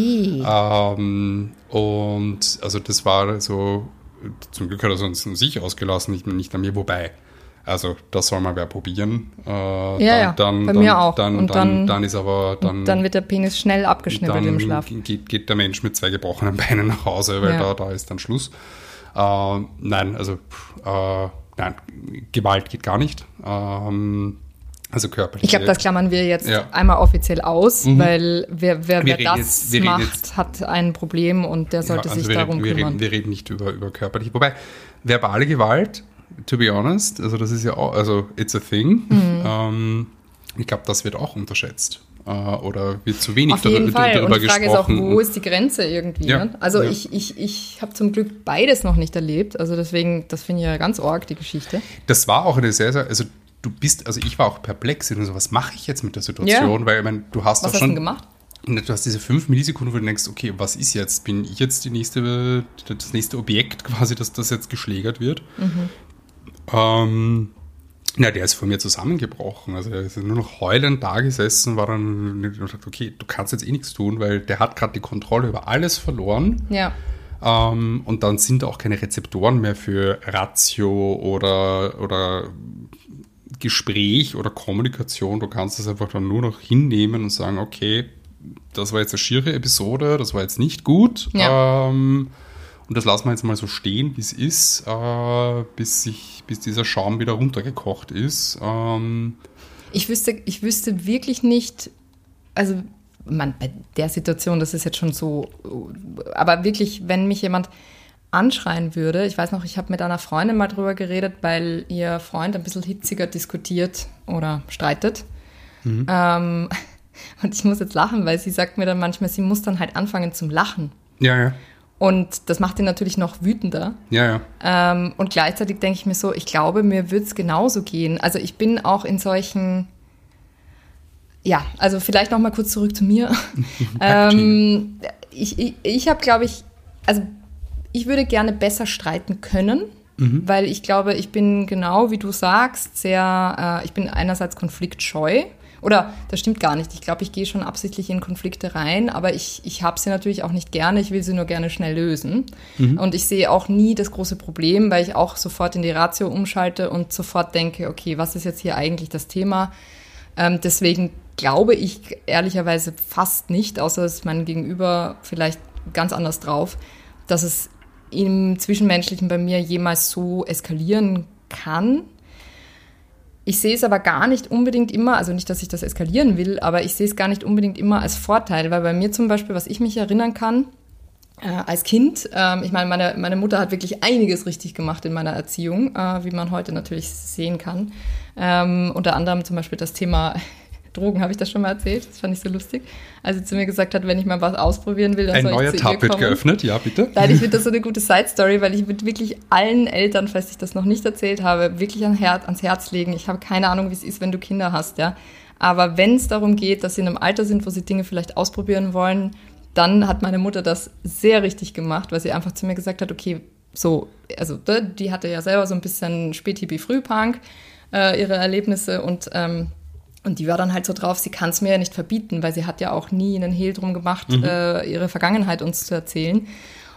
Um, und also das war so... Zum Glück hat er uns sich ausgelassen, nicht, nicht an mir, wobei, also das soll mal wer probieren. Äh, ja, dann, ja, dann, bei dann, mir auch. Dann, und dann, dann, dann ist aber... Dann, dann wird der Penis schnell abgeschnippelt im Schlaf. Dann geht, geht der Mensch mit zwei gebrochenen Beinen nach Hause, weil ja. da, da ist dann Schluss. Äh, nein, also äh, nein, Gewalt geht gar nicht. Ähm, Also körperlich. Ich glaube, das klammern wir jetzt ja. einmal offiziell aus, mhm. weil wer, wer, wer das jetzt, wir macht, jetzt, hat ein Problem und der sollte ja, also sich wir darum reden, wir kümmern. Reden, wir reden nicht über, über körperlich. Wobei, verbale Gewalt, to be honest, also das ist ja auch, also it's a thing. Mhm. Ähm, ich glaube, das wird auch unterschätzt. Äh, oder wird zu wenig Auf jeden darüber, Fall. darüber und die Frage gesprochen. ist auch, wo ist die Grenze irgendwie? Ja, ne? Also ja. ich, ich, ich habe zum Glück beides noch nicht erlebt. Also deswegen, das finde ich ja ganz arg, die Geschichte. Das war auch eine sehr, sehr, also du bist, also ich war auch perplex und so, was mache ich jetzt mit der Situation? Ja. Weil ich meine, du hast was doch hast schon... du denn gemacht? du hast diese fünf Millisekunden, wo du denkst, okay, was ist jetzt? Bin ich jetzt die nächste, das nächste Objekt quasi, dass das jetzt geschlägert wird? Mhm. Ähm, na, der ist vor mir zusammengebrochen. Also er ist nur noch heulend da gesessen, war dann und gesagt, okay, du kannst jetzt eh nichts tun, weil der hat gerade die Kontrolle über alles verloren. Ja. Ähm, und dann sind auch keine Rezeptoren mehr für Ratio oder, oder Gespräch oder Kommunikation. Du kannst es einfach dann nur noch hinnehmen und sagen, okay, das war jetzt eine schiere Episode, das war jetzt nicht gut. Ja. Ähm, und das lassen wir jetzt mal so stehen, wie es ist, äh, bis, sich, bis dieser Schaum wieder runtergekocht ist. Ähm, ich, wüsste, ich wüsste wirklich nicht, also man, bei der Situation, das ist jetzt schon so, aber wirklich, wenn mich jemand anschreien würde, ich weiß noch, ich habe mit einer Freundin mal drüber geredet, weil ihr Freund ein bisschen hitziger diskutiert oder streitet. Mhm. Ähm, Und ich muss jetzt lachen, weil sie sagt mir dann manchmal, sie muss dann halt anfangen zum Lachen. Ja, ja. Und das macht ihn natürlich noch wütender. Ja, ja. Ähm, und gleichzeitig denke ich mir so, ich glaube, mir würde es genauso gehen. Also ich bin auch in solchen, ja, also vielleicht noch mal kurz zurück zu mir. ähm, ich ich, ich habe, glaube ich, also ich würde gerne besser streiten können, mhm. weil ich glaube, ich bin genau, wie du sagst, sehr, äh, ich bin einerseits konfliktscheu. Oder das stimmt gar nicht. Ich glaube, ich gehe schon absichtlich in Konflikte rein, aber ich, ich habe sie natürlich auch nicht gerne. Ich will sie nur gerne schnell lösen. Mhm. Und ich sehe auch nie das große Problem, weil ich auch sofort in die Ratio umschalte und sofort denke, okay, was ist jetzt hier eigentlich das Thema? Ähm, deswegen glaube ich ehrlicherweise fast nicht, außer es ist mein Gegenüber vielleicht ganz anders drauf, dass es im Zwischenmenschlichen bei mir jemals so eskalieren kann. Ich sehe es aber gar nicht unbedingt immer, also nicht, dass ich das eskalieren will, aber ich sehe es gar nicht unbedingt immer als Vorteil, weil bei mir zum Beispiel, was ich mich erinnern kann, äh, als Kind, äh, ich meine, meine, meine Mutter hat wirklich einiges richtig gemacht in meiner Erziehung, äh, wie man heute natürlich sehen kann. Ähm, unter anderem zum Beispiel das Thema Drogen, habe ich das schon mal erzählt? Das fand ich so lustig. Als sie zu mir gesagt hat, wenn ich mal was ausprobieren will, dann Ein soll ich neuer zu Tab ihr wird kommen. geöffnet, ja bitte. Nein, ich finde das so eine gute Side-Story, weil ich würde wirklich allen Eltern, falls ich das noch nicht erzählt habe, wirklich an Her- ans Herz legen. Ich habe keine Ahnung, wie es ist, wenn du Kinder hast, ja. Aber wenn es darum geht, dass sie in einem Alter sind, wo sie Dinge vielleicht ausprobieren wollen, dann hat meine Mutter das sehr richtig gemacht, weil sie einfach zu mir gesagt hat, okay, so, also die hatte ja selber so ein bisschen Späthibi-Frühpunk, äh, ihre Erlebnisse und ähm, Und die war dann halt so drauf, sie kann es mir ja nicht verbieten, weil sie hat ja auch nie einen Hehl drum gemacht, mhm. äh, ihre Vergangenheit uns zu erzählen.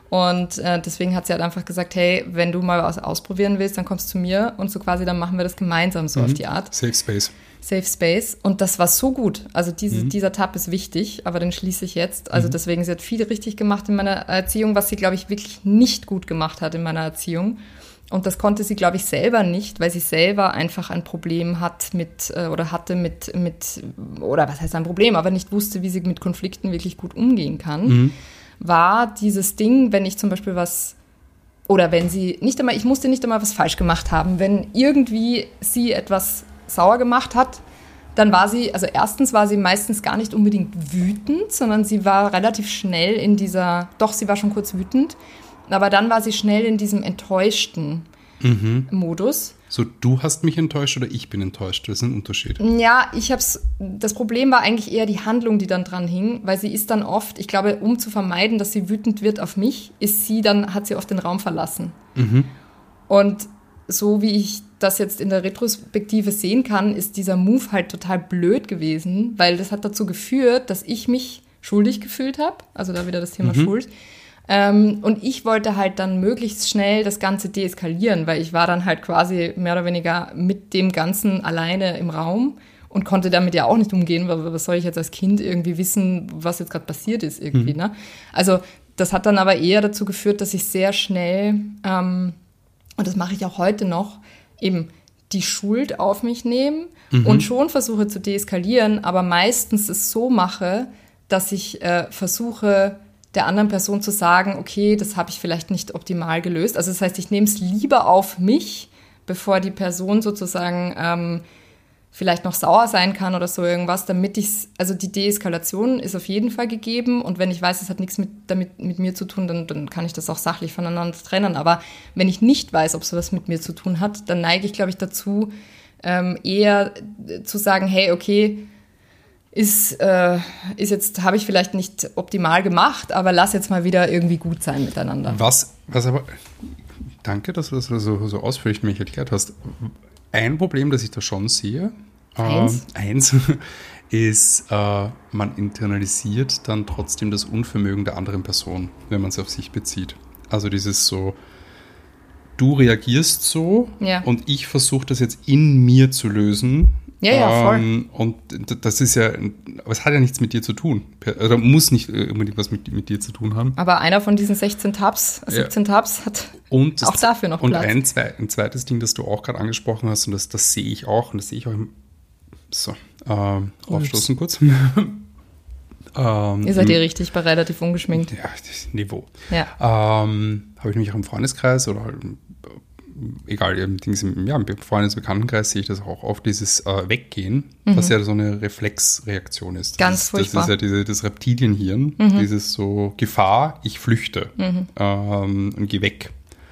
Und äh, deswegen hat sie halt einfach gesagt, hey, wenn du mal was ausprobieren willst, dann kommst du zu mir und so quasi, dann machen wir das gemeinsam so mhm. auf die Art. Safe Space. Safe Space. Und das war so gut. Also diese, mhm. dieser Tab ist wichtig, aber den schließe ich jetzt. Also mhm. deswegen, sie hat viel richtig gemacht in meiner Erziehung, was sie, glaube ich, wirklich nicht gut gemacht hat in meiner Erziehung. Und das konnte sie, glaube ich, selber nicht, weil sie selber einfach ein Problem hat mit, oder hatte mit, mit, oder was heißt ein Problem, aber nicht wusste, wie sie mit Konflikten wirklich gut umgehen kann, mhm. war dieses Ding, wenn ich zum Beispiel was, oder wenn sie nicht einmal, ich musste nicht einmal was falsch gemacht haben, wenn irgendwie sie etwas sauer gemacht hat, dann war sie, also erstens war sie meistens gar nicht unbedingt wütend, sondern sie war relativ schnell in dieser, doch, sie war schon kurz wütend, aber dann war sie schnell in diesem enttäuschten mhm. Modus. So, du hast mich enttäuscht oder ich bin enttäuscht? Das ist ein Unterschied. Ja, ich hab's, das Problem war eigentlich eher die Handlung, die dann dran hing, weil sie ist dann oft, ich glaube, um zu vermeiden, dass sie wütend wird auf mich, ist sie dann, hat sie oft den Raum verlassen. Mhm. Und so wie ich das jetzt in der Retrospektive sehen kann, ist dieser Move halt total blöd gewesen, weil das hat dazu geführt, dass ich mich schuldig gefühlt habe, also da wieder das Thema mhm. Schuld. Ähm, und ich wollte halt dann möglichst schnell das Ganze deeskalieren, weil ich war dann halt quasi mehr oder weniger mit dem Ganzen alleine im Raum und konnte damit ja auch nicht umgehen, weil was soll ich jetzt als Kind irgendwie wissen, was jetzt gerade passiert ist irgendwie, mhm. ne? Also das hat dann aber eher dazu geführt, dass ich sehr schnell, ähm, und das mache ich auch heute noch, eben die Schuld auf mich nehme mhm. und schon versuche zu deeskalieren, aber meistens es so mache, dass ich äh, versuche, der anderen Person zu sagen, okay, das habe ich vielleicht nicht optimal gelöst. Also das heißt, ich nehme es lieber auf mich, bevor die Person sozusagen ähm, vielleicht noch sauer sein kann oder so irgendwas, damit ich also die Deeskalation ist auf jeden Fall gegeben und wenn ich weiß, es hat nichts mit, damit mit mir zu tun, dann, dann kann ich das auch sachlich voneinander trennen. Aber wenn ich nicht weiß, ob sowas mit mir zu tun hat, dann neige ich, glaube ich, dazu, ähm, eher zu sagen, hey, okay, ist, äh, ist jetzt, habe ich vielleicht nicht optimal gemacht, aber lass jetzt mal wieder irgendwie gut sein miteinander. Was, was aber, danke, dass du das so, so ausführlich mich erklärt hast. Ein Problem, das ich da schon sehe, Eins, äh, eins ist, äh, man internalisiert dann trotzdem das Unvermögen der anderen Person, wenn man es auf sich bezieht. Also dieses so, du reagierst so ja. und ich versuche das jetzt in mir zu lösen. Ja, ja, voll. Ähm, und das ist ja, aber es hat ja nichts mit dir zu tun. Oder muss nicht unbedingt was mit, mit dir zu tun haben. Aber einer von diesen sechzehn Tabs, siebzehn ja. Tabs hat und auch das, dafür noch und Platz. Und ein, zwei, ein zweites Ding, das du auch gerade angesprochen hast, und das, das sehe ich auch, und das sehe ich auch im, so, ähm, aufstoßen kurz. ähm, Ihr seid ja richtig bei relativ ungeschminkt. Ja, das Niveau. Ja. Ähm, habe ich mich auch im Freundeskreis oder egal, im, ja, im Freundes- und Bekanntenkreis sehe ich das auch oft, dieses äh, Weggehen, mhm. was ja so eine Reflexreaktion ist. Das Ganz ist, furchtbar. Das ist ja diese, das Reptilienhirn, mhm. dieses so Gefahr, ich flüchte mhm. ähm, und gehe weg.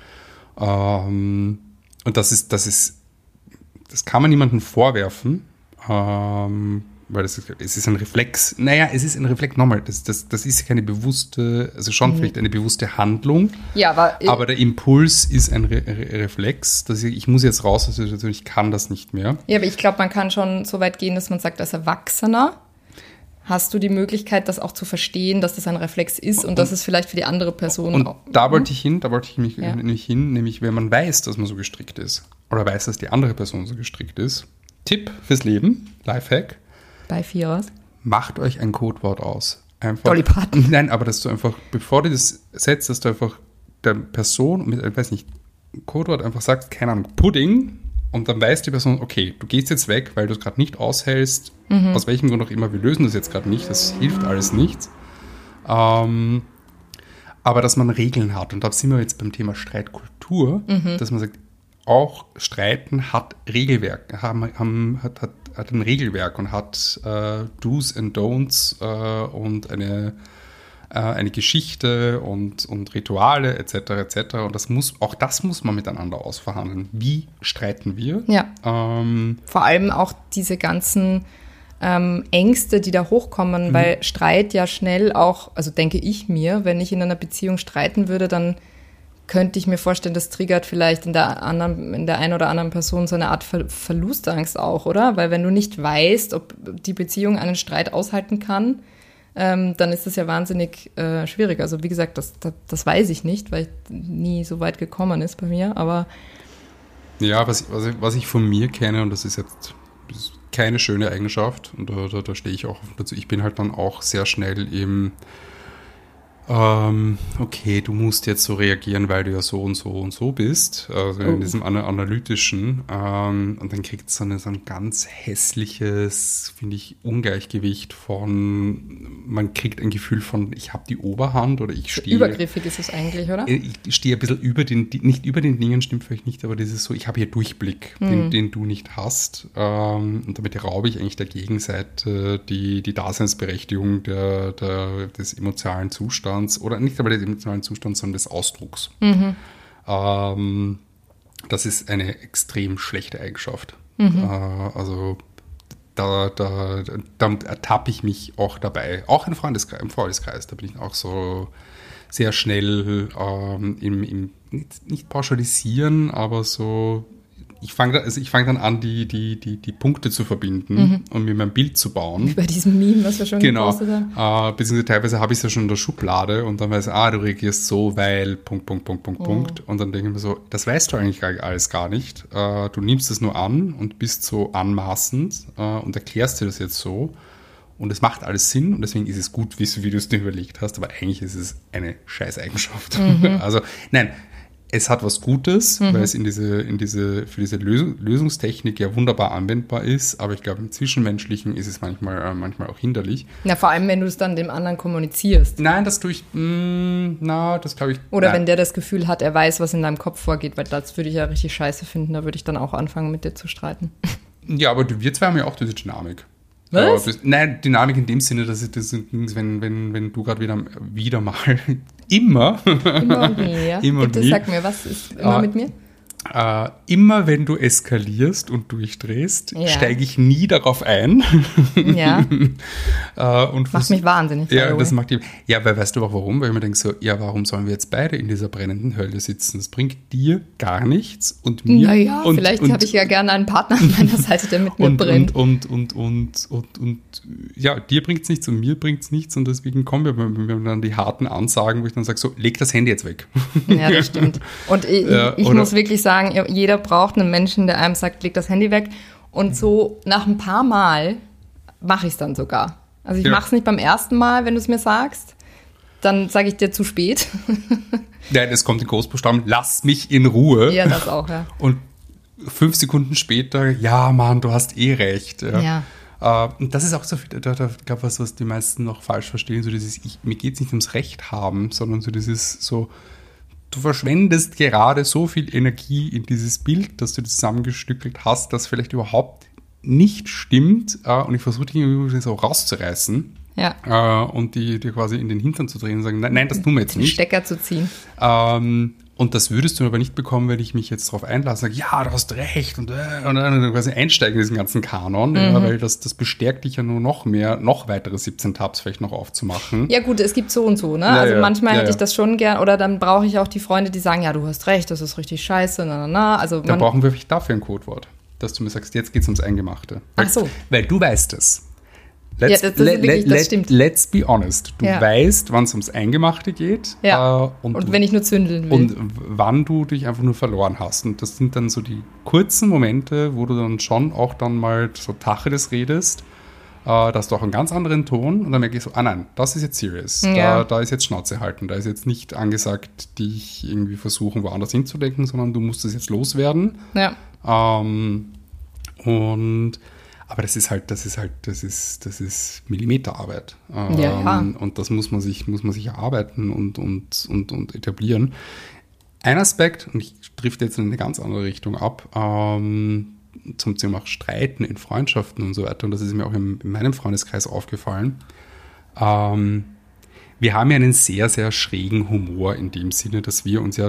Ähm, und das ist, das ist, das kann man niemandem vorwerfen, ähm, weil das ist, es ist ein Reflex. Naja, es ist ein Reflex, nochmal, das, das, das ist keine bewusste, also schon mhm. vielleicht eine bewusste Handlung, ja, aber, aber der Impuls ist ein Re Re Reflex, dass ich, ich muss jetzt raus aus der Situation, ich kann das nicht mehr. Ja, aber ich glaube, man kann schon so weit gehen, dass man sagt, als Erwachsener hast du die Möglichkeit, das auch zu verstehen, dass das ein Reflex ist und, und dass es vielleicht für die andere Person und auch... da wollte ich hin, da wollte ich mich ja. nämlich hin, nämlich wenn man weiß, dass man so gestrickt ist oder weiß, dass die andere Person so gestrickt ist. Tipp fürs Leben, Lifehack. Bei Vierers. Macht euch ein Codewort aus. Einfach, Dolly Parton. Nein, aber dass du einfach, bevor du das setzt, dass du einfach der Person, mit, ich weiß nicht, Codewort einfach sagst, keine Ahnung, Pudding, und dann weiß die Person, okay, du gehst jetzt weg, weil du es gerade nicht aushältst, mhm. aus welchem Grund auch immer, wir lösen das jetzt gerade nicht, das hilft alles nichts. Ähm, aber dass man Regeln hat, und da sind wir jetzt beim Thema Streitkultur, mhm. dass man sagt, auch Streiten hat Regelwerk, haben, haben, hat, hat, hat ein Regelwerk und hat äh, Do's and Don'ts äh, und eine, äh, eine Geschichte und, und Rituale et cetera et cetera. Und das muss, auch das muss man miteinander ausverhandeln. Wie streiten wir? Ja. Ähm, Vor allem auch diese ganzen ähm, Ängste, die da hochkommen, mhm. weil Streit ja schnell auch, also denke ich mir, wenn ich in einer Beziehung streiten würde, dann könnte ich mir vorstellen, das triggert vielleicht in der anderen, in der einen oder anderen Person so eine Art Ver- Verlustangst auch, oder? Weil wenn du nicht weißt, ob die Beziehung einen Streit aushalten kann, ähm, dann ist das ja wahnsinnig äh, schwierig. Also wie gesagt, das, das, das weiß ich nicht, weil ich nie so weit gekommen ist bei mir, aber... Ja, was, was, ich, was ich von mir kenne, und das ist jetzt das ist keine schöne Eigenschaft, und da, da, da stehe ich auch dazu, ich bin halt dann auch sehr schnell im Ähm, okay, du musst jetzt so reagieren, weil du ja so und so und so bist, also in oh. diesem ana- analytischen, ähm, und dann kriegt es so, eine, so ein ganz hässliches, finde ich, Ungleichgewicht von, man kriegt ein Gefühl von, ich habe die Oberhand oder ich stehe... Übergriffig ist es eigentlich, oder? Ich stehe ein bisschen über den, nicht über den Dingen, stimmt vielleicht nicht, aber dieses so, ich habe hier Durchblick, hm. den, den du nicht hast, ähm, und damit raube ich eigentlich der Gegenseite die, die Daseinsberechtigung der, der, des emotionalen Zustands, oder nicht aber des emotionalen Zustands, sondern des Ausdrucks. Mhm. Ähm, das ist eine extrem schlechte Eigenschaft. Mhm. Äh, also da, da, da ertappe ich mich auch dabei. Auch im Freundeskreis, im Freundeskreis, da bin ich auch so sehr schnell ähm, im, im nicht, nicht pauschalisieren, aber so ich fange da, also ich fang dann an, die, die, die, die Punkte zu verbinden mhm. und mir mein Bild zu bauen. Wie bei diesem Meme, was wir schon genau. gepostet haben. Äh, beziehungsweise teilweise habe ich es ja schon in der Schublade und dann weiß ich, ah, du reagierst so, weil Punkt, Punkt, Punkt, Punkt, oh. Punkt. Und dann denke ich mir so, das weißt du eigentlich alles gar nicht. Äh, du nimmst es nur an und bist so anmaßend äh, und erklärst dir das jetzt so. Und es macht alles Sinn und deswegen ist es gut, wie, wie du es dir überlegt hast, aber eigentlich ist es eine Scheißeigenschaft. Mhm. Also, nein, es hat was Gutes, mhm. weil es in diese, in diese, für diese Lösung, Lösungstechnik ja wunderbar anwendbar ist, aber ich glaube, im Zwischenmenschlichen ist es manchmal, äh, manchmal auch hinderlich. Na, vor allem, wenn du es dann dem anderen kommunizierst. Nein, das tue ich, mh, na, das glaube ich. Oder nein. wenn der das Gefühl hat, er weiß, was in deinem Kopf vorgeht, weil das würde ich ja richtig scheiße finden, da würde ich dann auch anfangen, mit dir zu streiten. Ja, aber wir zwei haben ja auch diese Dynamik. Was? Äh, nein, Dynamik in dem Sinne, dass das sind, wenn, wenn, wenn du gerade wieder, wieder mal immer, immer und nie, ja. immer Bitte nie, sag mir, was ist immer äh, mit mir? Äh, immer wenn du eskalierst und durchdrehst, Ja. steige ich nie darauf ein. Ja. äh, und Macht mich wahnsinnig. by Ja, the das way. macht die, ja, weil weißt du auch warum? Weil ich mir denke so, ja, warum sollen wir jetzt beide in dieser brennenden Hölle sitzen? Das bringt dir gar nichts und mir. Naja, und, vielleicht und, habe ich ja gerne einen Partner an meiner Seite, der mit mir und, brennt. und, und, und, und, und, und, ja, dir bringt es nichts und mir bringt es nichts und deswegen kommen wir, wenn wir dann die harten Ansagen, wo ich dann sage, so, leg das Handy jetzt weg. Ja, das stimmt. Und ich, Ja, ich oder- muss wirklich sagen, jeder braucht einen Menschen, der einem sagt, leg das Handy weg. Und so nach ein paar Mal mache ich es dann sogar. Also ich Ja. mache es nicht beim ersten Mal, wenn du es mir sagst. Dann sage ich dir zu spät. Nein, es kommt in Großbuchstaben, lass mich in Ruhe. Ja, das auch, ja. Und fünf Sekunden später, ja, Mann, du hast eh recht. Ja. Äh, und das ist auch so, viel- da, da gab was, was die meisten noch falsch verstehen, so dieses, ich, mir geht es nicht ums Recht haben, sondern so dieses so, du verschwendest gerade so viel Energie in dieses Bild, das du zusammengestückelt hast, das vielleicht überhaupt nicht stimmt. Äh, und ich versuche dich irgendwie so rauszureißen Ja. äh, und die dir quasi in den Hintern zu drehen und sagen, nein, nein, das tun wir jetzt Den nicht. Stecker zu ziehen. Ähm, und das würdest du aber nicht bekommen, wenn ich mich jetzt darauf einlasse, sage, ja, du hast recht und, äh, und dann quasi einsteigen in diesen ganzen Kanon, Mhm. ja, weil das, das bestärkt dich ja nur noch mehr, noch weitere siebzehn Tabs vielleicht noch aufzumachen. Ja gut, es gibt so und so, ne? Ja, also ja, manchmal ja, hätte ich ja. das schon gern, oder dann brauche ich auch die Freunde, die sagen, ja, du hast recht, das ist richtig scheiße, na, na, na. Also Dann man, brauchen wir vielleicht dafür ein Codewort, dass du mir sagst, jetzt geht's ums Eingemachte. Weil, Ach so. Weil du weißt es. Ja, das- das ist wirklich- das stimmt. Let's be honest. Du Ja. weißt, wann es ums Eingemachte geht. ja. äh, und, und wenn ich nur zündeln will. und w- wann du dich einfach nur verloren hast. Und das sind dann so die kurzen Momente, wo du dann schon auch dann mal so Tacheles redest. Äh, da hast du auch einen ganz anderen Ton. Und dann merke ich so, ah nein, das ist jetzt serious. Ja. Da, da ist jetzt Schnauze halten. Da ist jetzt nicht angesagt, dich irgendwie versuchen, woanders hinzudenken, sondern du musst es jetzt loswerden. ja. Ähm, und aber das ist halt, das ist halt, das ist, das ist Millimeterarbeit. Ähm, Ja, ja. Und das muss man sich, muss man sich erarbeiten und, und, und, und etablieren. Ein Aspekt, und ich drifte jetzt in eine ganz andere Richtung ab, ähm, zum Thema Streiten in Freundschaften und so weiter, und das ist mir auch im, in meinem Freundeskreis aufgefallen. Ähm, wir haben ja einen sehr, sehr schrägen Humor in dem Sinne, dass wir uns ja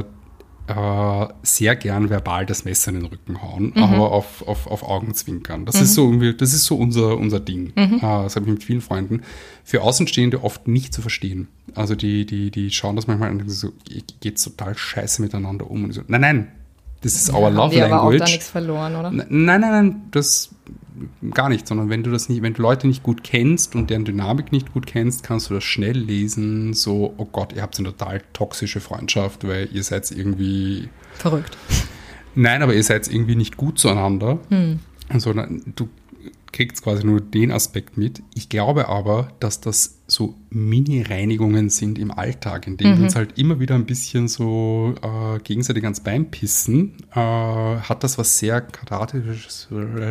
äh, sehr gern verbal das Messer in den Rücken hauen, Mhm. aber auf, auf, auf Augenzwinkern. Das ist so irgendwie, das ist so unser, unser Ding. Mhm. Äh, das habe ich mit vielen Freunden. Für Außenstehende oft nicht zu verstehen. Also die, die, die schauen das manchmal an und denken so, ihr geht total scheiße miteinander um. Und ich so, nein, nein, das ist our Haben love die aber auch da language. nichts verloren, oder? Nein, nein, nein, das gar nicht, sondern wenn du das nicht, wenn du Leute nicht gut kennst und deren Dynamik nicht gut kennst, kannst du das schnell lesen, so, oh Gott, ihr habt eine total toxische Freundschaft, weil ihr seid irgendwie, Verrückt. nein, aber ihr seid irgendwie nicht gut zueinander. Hm. Sondern du kriegst quasi nur den Aspekt mit. Ich glaube aber, dass das so Mini-Reinigungen sind im Alltag, in denen Mhm. wir uns halt immer wieder ein bisschen so äh, gegenseitig ans Bein pissen. Äh, hat das was sehr kathartisches.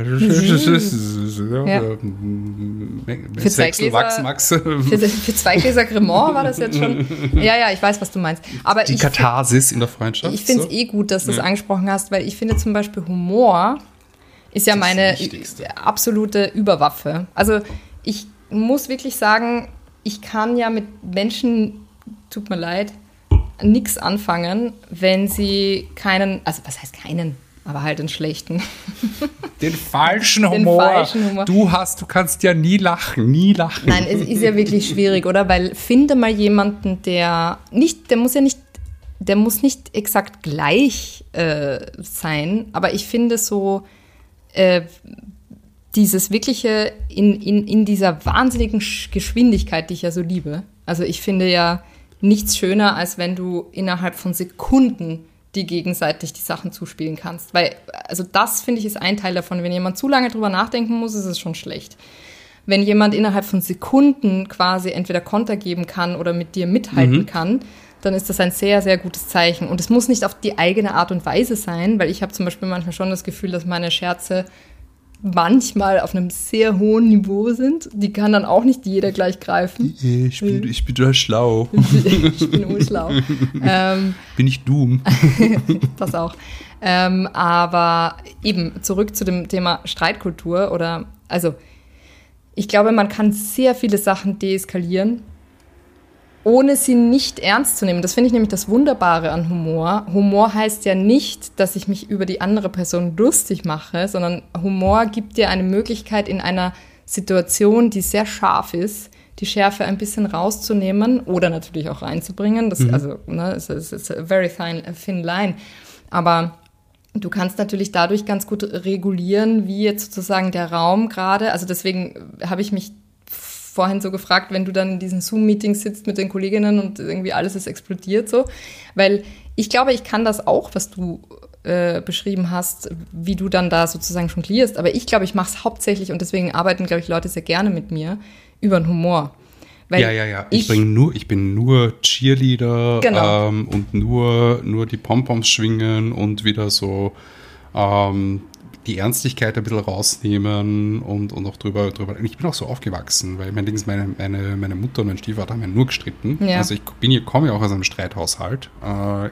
Ja. Für zwei Wechsel, Wachs, Gläser- Max. Für, für zwei Gläser Cremant war das jetzt schon. Ja, ja, ich weiß, was du meinst. Aber Die ich, Katharsis in der Freundschaft. ich finde es so. eh gut, dass du es Ja. angesprochen hast, weil ich finde zum Beispiel Humor ist ja Das ist meine das Wichtigste. absolute Überwaffe. Also ich muss wirklich sagen, ich kann ja mit Menschen, tut mir leid, nichts anfangen, wenn sie keinen, also was heißt keinen, aber halt einen schlechten. Den falschen Den Humor. falschen Humor. Du hast, du kannst ja nie lachen, nie lachen. Nein, es ist ja wirklich schwierig, oder? Weil finde mal jemanden, der nicht, der muss ja nicht, der muss nicht exakt gleich äh, sein, aber ich finde so äh, dieses wirkliche in, in, in dieser wahnsinnigen Sch- Geschwindigkeit, die ich ja so liebe. Also ich finde ja nichts schöner, als wenn du innerhalb von Sekunden die gegenseitig die Sachen zuspielen kannst. Weil, also das, finde ich, ist ein Teil davon. Wenn jemand zu lange drüber nachdenken muss, ist es schon schlecht. Wenn jemand innerhalb von Sekunden quasi entweder Konter geben kann oder mit dir mithalten Mhm. kann, dann ist das ein sehr, sehr gutes Zeichen. Und es muss nicht auf die eigene Art und Weise sein, weil ich habe zum Beispiel manchmal schon das Gefühl, dass meine Scherze manchmal auf einem sehr hohen Niveau sind. Die kann dann auch nicht jeder gleich greifen. Ich bin, ich bin total schlau. Ich bin urschlau. ähm, Bin ich Doom? das auch. Ähm, aber eben zurück zu dem Thema Streitkultur oder, also ich glaube, man kann sehr viele Sachen deeskalieren, ohne sie nicht ernst zu nehmen. Das finde ich nämlich das Wunderbare an Humor. Humor heißt ja nicht, dass ich mich über die andere Person lustig mache, sondern Humor gibt dir eine Möglichkeit, in einer Situation, die sehr scharf ist, die Schärfe ein bisschen rauszunehmen oder natürlich auch reinzubringen. Das, mhm. Also, ne, es ist a very thin, thin line. Aber du kannst natürlich dadurch ganz gut regulieren, wie jetzt sozusagen der Raum gerade, also deswegen habe ich mich vorhin so gefragt, wenn du dann in diesen Zoom-Meetings sitzt mit den Kolleginnen und irgendwie alles ist explodiert so, weil ich glaube, ich kann das auch, was du äh, beschrieben hast, wie du dann da sozusagen jonglierst, aber ich glaube, ich mache es hauptsächlich und deswegen arbeiten, glaube ich, Leute sehr gerne mit mir über den Humor. Weil ja, ja, ja. Ich, ich, bring nur, ich bin nur Cheerleader genau. ähm, und nur, nur die Pompoms schwingen und wieder so ähm, die Ernstigkeit ein bisschen rausnehmen und, und auch drüber, drüber. Ich bin auch so aufgewachsen, weil mein Ding ist, meine, meine, meine Mutter und mein Stiefvater haben ja nur gestritten. Ja. Also ich bin hier, komme ja auch aus einem Streithaushalt. Äh,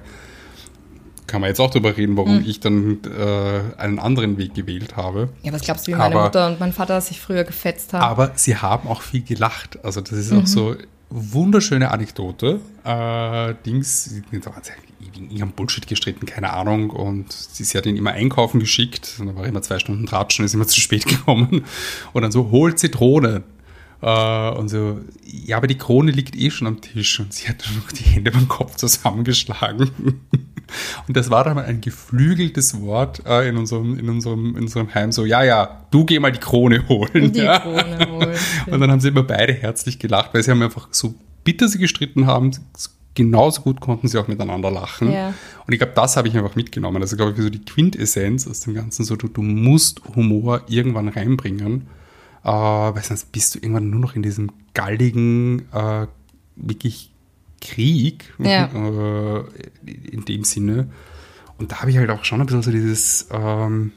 kann man jetzt auch drüber reden, warum mhm. ich dann äh, einen anderen Weg gewählt habe. Ja, was glaubst du, wie meine aber, Mutter und mein Vater sich früher gefetzt haben? Aber sie haben auch viel gelacht. Also das ist mhm. auch so wunderschöne Anekdote. Äh, Dings, wegen ihrem Bullshit gestritten, keine Ahnung. Und sie, sie hat ihn immer einkaufen geschickt. Und da war immer zwei Stunden Tratschen, ist immer zu spät gekommen. Und dann so, holt Zitrone. Uh, und so, ja, aber die Krone liegt eh schon am Tisch und sie hat noch die Hände beim Kopf zusammengeschlagen. Und das war dann mal ein geflügeltes Wort uh, in, unserem, in, unserem, in unserem Heim, so, ja, ja, du geh mal die Krone holen. Die ja. Krone holen. Und dann haben sie immer beide herzlich gelacht, weil sie haben einfach, so bitter sie gestritten haben, genauso gut konnten sie auch miteinander lachen. Ja. Und ich glaube, das habe ich einfach mitgenommen. Also, glaube ich, so die Quintessenz aus dem Ganzen, so, du, du musst Humor irgendwann reinbringen. Uh, weil sonst bist du irgendwann nur noch in diesem galligen, uh, wirklich Krieg, ja. uh, in dem Sinne. Und da habe ich halt auch schon ein bisschen so dieses, ähm,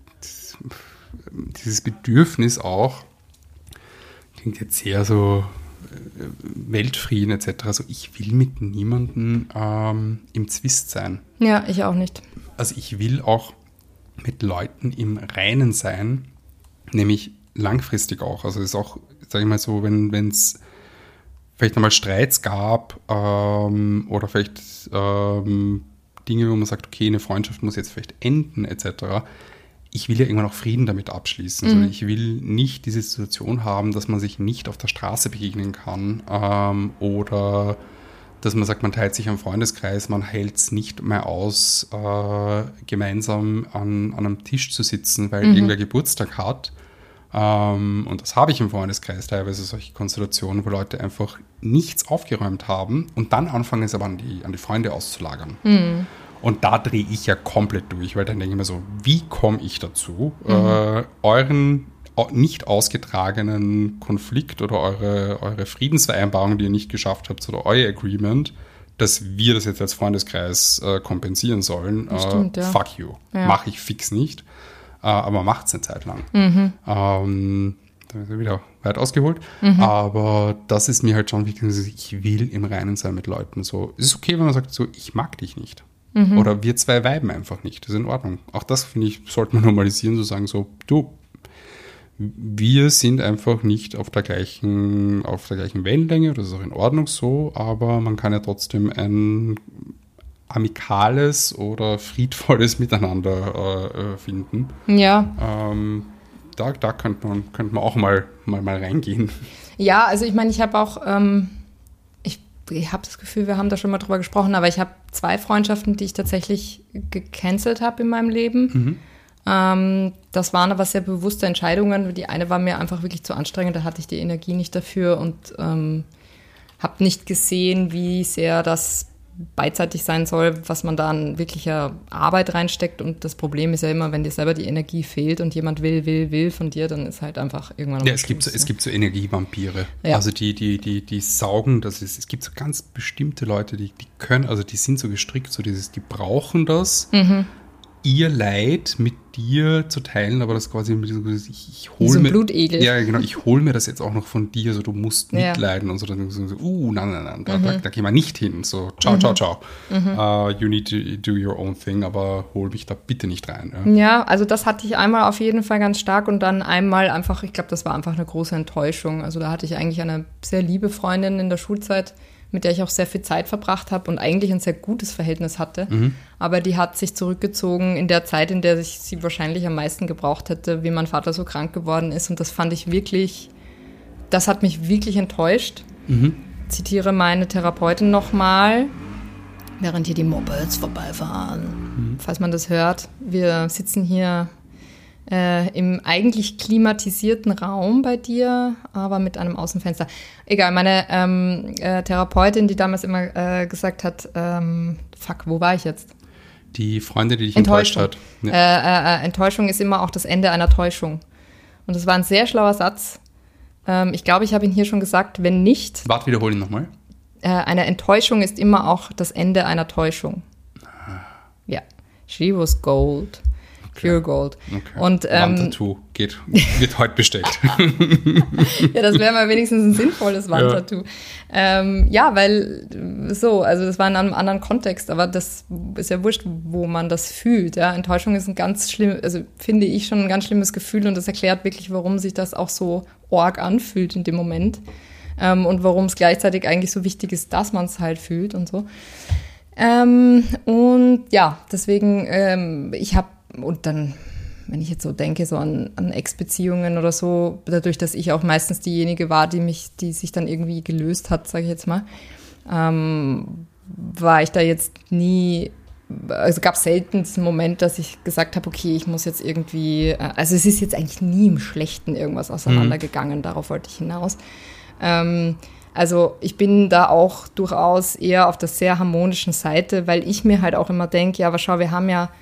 dieses Bedürfnis auch, klingt jetzt sehr so Weltfrieden et cetera. Also ich will mit niemandem ähm, im Zwist sein. Ja, ich auch nicht. Also ich will auch mit Leuten im Reinen sein, nämlich langfristig auch. Also es ist auch, sage ich mal so, wenn es vielleicht einmal Streits gab ähm, oder vielleicht ähm, Dinge, wo man sagt, okay, eine Freundschaft muss jetzt vielleicht enden et cetera. Ich will ja irgendwann auch Frieden damit abschließen. Mhm. Also ich will nicht diese Situation haben, dass man sich nicht auf der Straße begegnen kann ähm, oder dass man sagt, man teilt sich am Freundeskreis, man hält es nicht mehr aus, äh, gemeinsam an, an einem Tisch zu sitzen, weil mhm. irgendwer Geburtstag hat. Um, und das habe ich im Freundeskreis teilweise, solche Konstellationen, wo Leute einfach nichts aufgeräumt haben und dann anfangen es aber an die, an die Freunde auszulagern. Mhm. Und da drehe ich ja komplett durch, weil dann denke ich mir so, wie komme ich dazu, mhm. äh, euren nicht ausgetragenen Konflikt oder eure, eure Friedensvereinbarung, die ihr nicht geschafft habt, oder euer Agreement, dass wir das jetzt als Freundeskreis äh, kompensieren sollen, äh, stimmt, ja. fuck you, ja. mache ich fix nicht. Aber man macht es eine Zeit lang. Mhm. Ähm, da ist er wieder weit ausgeholt. Mhm. Aber das ist mir halt schon wichtig, dass ich will im Reinen sein mit Leuten. So, es ist okay, wenn man sagt, so, ich mag dich nicht. Mhm. Oder wir zwei viben einfach nicht. Das ist in Ordnung. Auch das, finde ich, sollte man normalisieren, so sagen, so, du, wir sind einfach nicht auf der gleichen, auf der gleichen Wellenlänge. Das ist auch in Ordnung so, aber man kann ja trotzdem ein amikales oder friedvolles Miteinander äh, finden. Ja. Ähm, da da könnte man, könnte man auch mal, mal, mal reingehen. Ja, also ich meine, ich habe auch, ähm, ich, ich habe das Gefühl, wir haben da schon mal drüber gesprochen, aber ich habe zwei Freundschaften, die ich tatsächlich gecancelt habe in meinem Leben. Mhm. Ähm, das waren aber sehr bewusste Entscheidungen. Die eine war mir einfach wirklich zu anstrengend, da hatte ich die Energie nicht dafür und ähm, habe nicht gesehen, wie sehr das beidseitig sein soll, was man da an wirklicher Arbeit reinsteckt. Und das Problem ist ja immer, wenn dir selber die Energie fehlt und jemand will, will, will von dir, dann ist halt einfach irgendwann... Ja, es gibt, so, es gibt so Energievampire. Ja. Also die, die, die, die saugen, das ist, es gibt so ganz bestimmte Leute, die, die können, also die sind so gestrickt, so dieses, die brauchen das, mhm. ihr Leid mit dir zu teilen, aber das quasi, ich, ich hole so ein mir... Blutegel. Ja, genau, ich hole mir das jetzt auch noch von dir, so du musst ja. mitleiden und so, dann so, uh, nein, nein, nein, da, mhm. da, da gehen wir nicht hin, so, ciao, mhm. ciao, ciao. Mhm. Uh, you need to do your own thing, aber hol mich da bitte nicht rein. Ja. ja, also das hatte ich einmal auf jeden Fall ganz stark und dann einmal einfach, ich glaube, das war einfach eine große Enttäuschung. Also da hatte ich eigentlich eine sehr liebe Freundin in der Schulzeit, mit der ich auch sehr viel Zeit verbracht habe und eigentlich ein sehr gutes Verhältnis hatte. Mhm. Aber die hat sich zurückgezogen in der Zeit, in der ich sie wahrscheinlich am meisten gebraucht hätte, wie mein Vater so krank geworden ist. Und das fand ich wirklich, das hat mich wirklich enttäuscht. Mhm. Zitiere meine Therapeutin nochmal, während hier die Mopeds vorbeifahren. Mhm. Falls man das hört, wir sitzen hier Äh, im eigentlich klimatisierten Raum bei dir, aber mit einem Außenfenster. Egal, meine ähm, äh, Therapeutin, die damals immer äh, gesagt hat, ähm, fuck, wo war ich jetzt? Die Freundin, die dich enttäuscht hat. Ja. Äh, äh, Enttäuschung ist immer auch das Ende einer Täuschung. Und das war ein sehr schlauer Satz. Ähm, ich glaube, ich habe ihn hier schon gesagt, wenn nicht... Warte, wiederhole ihn nochmal. Äh, eine Enttäuschung ist immer auch das Ende einer Täuschung. Ja, she was gold. Pure Gold. Okay. Und, ähm, Wandtattoo geht, wird heute bestellt. Ja, das wäre mal wenigstens ein sinnvolles Wandtattoo. Ja. Ähm, ja, weil so, also das war in einem anderen Kontext, aber das ist ja wurscht, wo man das fühlt. Ja? Enttäuschung ist ein ganz schlimm, also finde ich schon ein ganz schlimmes Gefühl und das erklärt wirklich, warum sich das auch so arg anfühlt in dem Moment ähm, und warum es gleichzeitig eigentlich so wichtig ist, dass man es halt fühlt und so. Ähm, und ja, deswegen, ähm, ich habe Und dann, wenn ich jetzt so denke, so an, an Ex-Beziehungen oder so, dadurch, dass ich auch meistens diejenige war, die mich, die sich dann irgendwie gelöst hat, sage ich jetzt mal, ähm, war ich da jetzt nie, also gab es selten diesen Moment, dass ich gesagt habe, okay, ich muss jetzt irgendwie, also es ist jetzt eigentlich nie im Schlechten irgendwas auseinandergegangen, mhm. darauf wollte ich hinaus. Ähm, Also ich bin da auch durchaus eher auf der sehr harmonischen Seite, weil ich mir halt auch immer denke, ja, aber schau, wir haben ja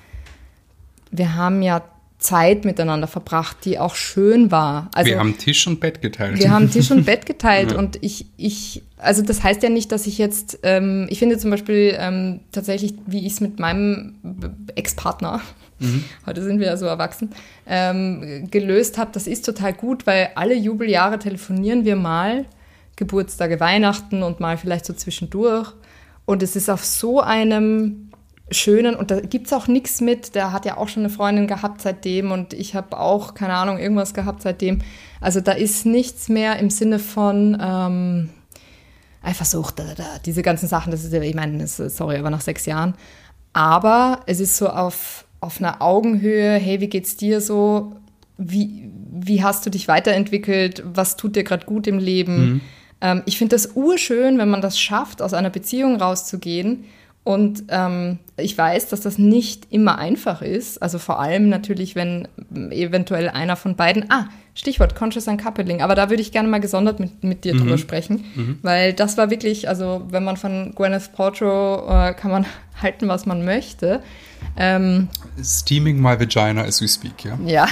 Wir haben ja Zeit miteinander verbracht, die auch schön war. Also, wir haben Tisch und Bett geteilt. Wir haben Tisch und Bett geteilt ja. und ich, ich, also das heißt ja nicht, dass ich jetzt, ähm, ich finde zum Beispiel ähm, tatsächlich, wie ich es mit meinem Ex-Partner, mhm. heute sind wir ja so erwachsen, ähm, gelöst habe, das ist total gut, weil alle Jubeljahre telefonieren wir mal, Geburtstage, Weihnachten und mal vielleicht so zwischendurch und es ist auf so einem schönen, und da gibt es auch nichts mit, der hat ja auch schon eine Freundin gehabt seitdem und ich habe auch, keine Ahnung, irgendwas gehabt seitdem. Also da ist nichts mehr im Sinne von ähm, Eifersucht, da, da, diese ganzen Sachen, das ist ja, ich meine, sorry, aber nach sechs Jahren. Aber es ist so auf, auf einer Augenhöhe, hey, wie geht's dir so? Wie, wie hast du dich weiterentwickelt? Was tut dir gerade gut im Leben? Mhm. Ähm, ich finde das urschön, wenn man das schafft, aus einer Beziehung rauszugehen. Und ähm, ich weiß, dass das nicht immer einfach ist. Also vor allem natürlich, wenn eventuell einer von beiden, ah, Stichwort Conscious Uncoupling, aber da würde ich gerne mal gesondert mit, mit dir mhm. drüber sprechen, mhm. weil das war wirklich, also wenn man von Gwyneth Paltrow, äh, kann man halten, was man möchte. Ähm, Steaming my vagina as we speak, ja. Ja.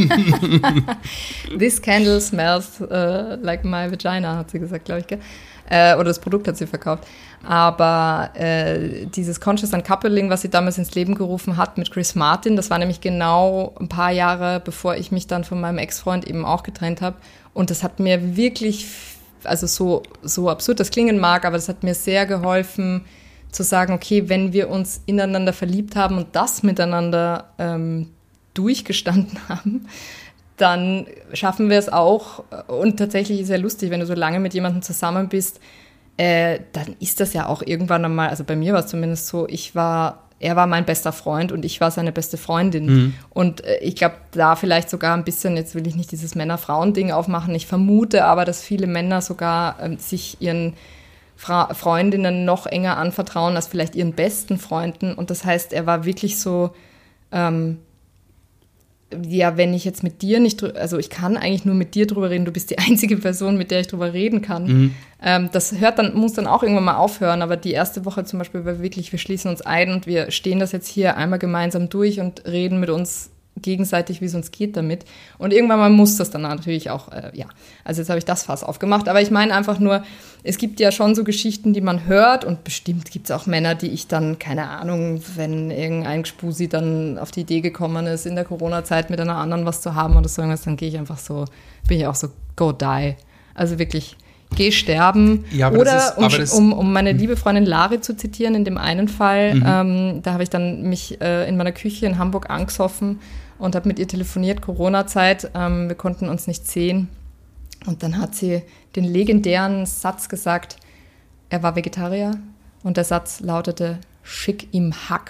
This candle smells uh, like my vagina, hat sie gesagt, glaube ich, gell? Äh, oder das Produkt hat sie verkauft. Aber äh, dieses Conscious Uncoupling, was sie damals ins Leben gerufen hat mit Chris Martin, das war nämlich genau ein paar Jahre, bevor ich mich dann von meinem Ex-Freund eben auch getrennt habe. Und das hat mir wirklich, also so, so absurd das klingen mag, aber das hat mir sehr geholfen, zu sagen, okay, wenn wir uns ineinander verliebt haben und das miteinander ähm, durchgestanden haben, dann schaffen wir es auch. Und tatsächlich ist es ja lustig, wenn du so lange mit jemandem zusammen bist, äh, dann ist das ja auch irgendwann einmal, also bei mir war es zumindest so, ich war, er war mein bester Freund und ich war seine beste Freundin. Mhm. Und äh, ich glaube, da vielleicht sogar ein bisschen, jetzt will ich nicht dieses Männer-Frauen-Ding aufmachen, ich vermute aber, dass viele Männer sogar äh, sich ihren Fra- Freundinnen noch enger anvertrauen als vielleicht ihren besten Freunden. Und das heißt, er war wirklich so, ähm, ja, wenn ich jetzt mit dir nicht, also ich kann eigentlich nur mit dir drüber reden, du bist die einzige Person, mit der ich drüber reden kann. Mhm. Ähm, das hört dann, muss dann auch irgendwann mal aufhören, aber die erste Woche zum Beispiel war wirklich, wir schließen uns ein und wir stehen das jetzt hier einmal gemeinsam durch und reden mit uns gegenseitig, wie es uns geht damit. Und irgendwann mal muss das dann natürlich auch, äh, ja, also jetzt habe ich das Fass aufgemacht, aber ich meine einfach nur, es gibt ja schon so Geschichten, die man hört und bestimmt gibt es auch Männer, die ich dann, keine Ahnung, wenn irgendein Gspusi dann auf die Idee gekommen ist, in der Corona-Zeit mit einer anderen was zu haben oder so irgendwas, dann gehe ich einfach so, bin ich auch so, go die. Also wirklich, geh sterben. Ja, oder ist, um, um, um meine liebe Freundin Lari zu zitieren, in dem einen Fall, mhm. ähm, da habe ich dann mich äh, in meiner Küche in Hamburg angesoffen und habe mit ihr telefoniert, Corona-Zeit, ähm, wir konnten uns nicht sehen. Und dann hat sie den legendären Satz gesagt, er war Vegetarier und der Satz lautete, schick ihm Hack.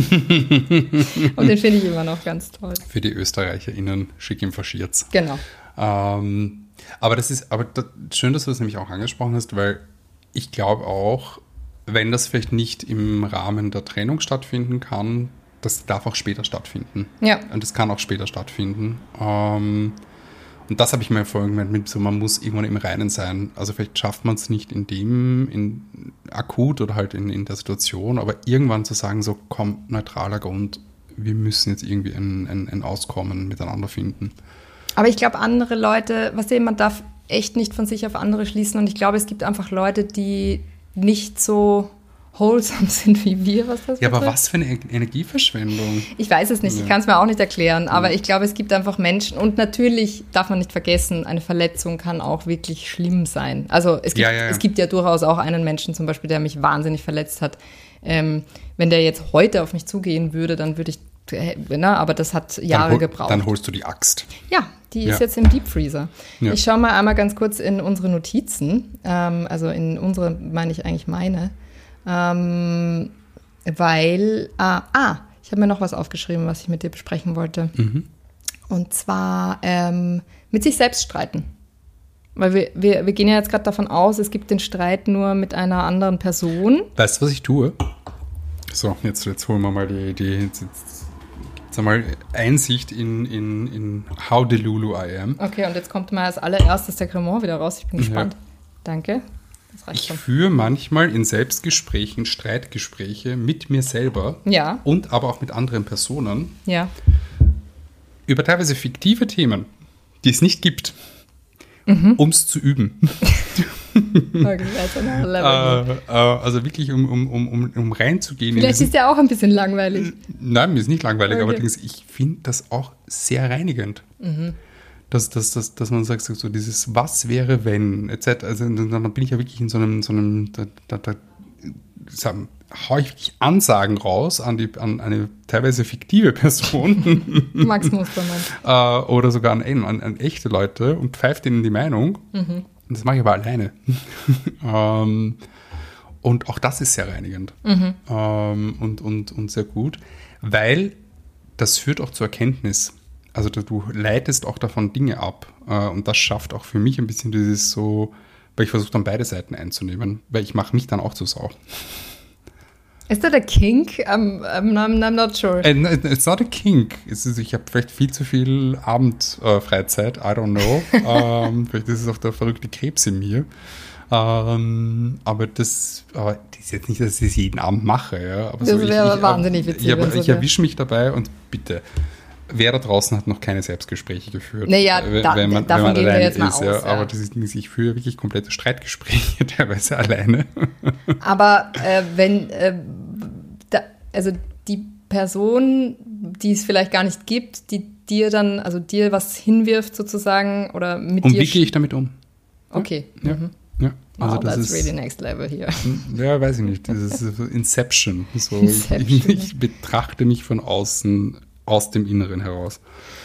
Und den finde ich immer noch ganz toll. Für die ÖsterreicherInnen, schick ihm Faschiert's. Genau. Ähm, aber das ist, aber das, schön, dass du das nämlich auch angesprochen hast, weil ich glaube auch, wenn das vielleicht nicht im Rahmen der Trennung stattfinden kann, das darf auch später stattfinden. Ja. Und das kann auch später stattfinden. Ähm, und das habe ich mir vorhin gemeint, mit so, man muss irgendwann im Reinen sein. Also vielleicht schafft man es nicht in dem, in akut oder halt in, in der Situation, aber irgendwann zu sagen, so komm, neutraler Grund, wir müssen jetzt irgendwie ein, ein, ein Auskommen miteinander finden. Aber ich glaube, andere Leute, was sehen, man darf echt nicht von sich auf andere schließen und ich glaube, es gibt einfach Leute, die nicht so wholesome sind wie wir, was das Ja, betrifft. aber was für eine Energieverschwendung. Ich weiß es nicht, Ja. ich kann es mir auch nicht erklären, aber Ja. ich glaube, es gibt einfach Menschen und natürlich darf man nicht vergessen, eine Verletzung kann auch wirklich schlimm sein. Also es gibt Ja, ja, ja. es gibt ja durchaus auch einen Menschen zum Beispiel, der mich wahnsinnig verletzt hat. Ähm, wenn der jetzt heute auf mich zugehen würde, dann würde ich, äh, na, aber das hat Jahre dann hol, gebraucht. Dann holst du die Axt. Ja, die ist Ja. jetzt im Deep Freezer. Ja. Ich schaue mal einmal ganz kurz in unsere Notizen, ähm, also in unsere, meine ich eigentlich meine, ähm, weil, ah, ah ich habe mir noch was aufgeschrieben, was ich mit dir besprechen wollte. Mhm. Und zwar ähm, mit sich selbst streiten. Weil wir, wir, wir gehen ja jetzt gerade davon aus, es gibt den Streit nur mit einer anderen Person. Weißt du, was ich tue? So, jetzt, jetzt holen wir mal die, die jetzt, jetzt, jetzt einmal Einsicht in, in, in how delulu I am. Okay, und jetzt kommt mal als allererstes der Cremant wieder raus. Ich bin gespannt. Ja. Danke. Das reicht Ich schon. führe manchmal in Selbstgesprächen Streitgespräche mit mir selber Ja, und aber auch mit anderen Personen ja. über teilweise fiktive Themen, die es nicht gibt, Mhm. um es zu üben. Okay, that's another level. äh, äh, also wirklich, um, um, um, um, um reinzugehen. in Vielleicht diesen- ist der auch ein bisschen langweilig. Nein, mir ist nicht langweilig, Okay. aber allerdings, ich finde das auch sehr reinigend. Mhm. Dass, dass, dass, dass man sagt, so dieses Was wäre, wenn, et cetera. Also dann bin ich ja wirklich in so einem, so einem da, da, da sagen, hau ich wirklich Ansagen raus an, die, an eine teilweise fiktive Person Max Mustermann. äh, oder sogar an, an, an echte Leute und pfeift ihnen die Meinung. Mhm. Und das mache ich aber alleine. ähm, und auch das ist sehr reinigend Mhm. ähm, und, und, und sehr gut, weil das führt auch zur Erkenntnis. Also du, du leitest auch davon Dinge ab. Äh, und das schafft auch für mich ein bisschen dieses so, weil ich versuche dann beide Seiten einzunehmen, weil ich mache mich dann auch zur Sau. Ist das a kink? I'm, I'm, I'm, I'm not sure. And it's not a kink. Es ist, ich habe vielleicht viel zu viel Abendfreizeit, I don't know. ähm, vielleicht ist es auch der verrückte Krebs in mir. Ähm, aber das, aber das ist jetzt nicht, dass ich das jeden Abend mache. Ja? Aber Das wäre wahnsinnig witzig, Ich, aber wenn so ich wäre. erwische mich dabei und bitte, wer da draußen hat noch keine Selbstgespräche geführt? Naja, Äh, da- wenn man, davon wenn man gehen wir alleine jetzt mal ist, aus, ja. ja. Aber das ist, ich führe wirklich komplette Streitgespräche, teilweise alleine. Aber äh, wenn, äh, da, also die Person, die es vielleicht gar nicht gibt, die dir dann, also dir was hinwirft sozusagen oder mit Und dir. wie gehe ich damit um? Okay. Ja. Mhm. Ja, also Wow, das that's ist, really next level here. ja, weiß ich nicht, das ist so Inception. So, Inception. Ich, ich betrachte mich von außen, aus dem Inneren heraus.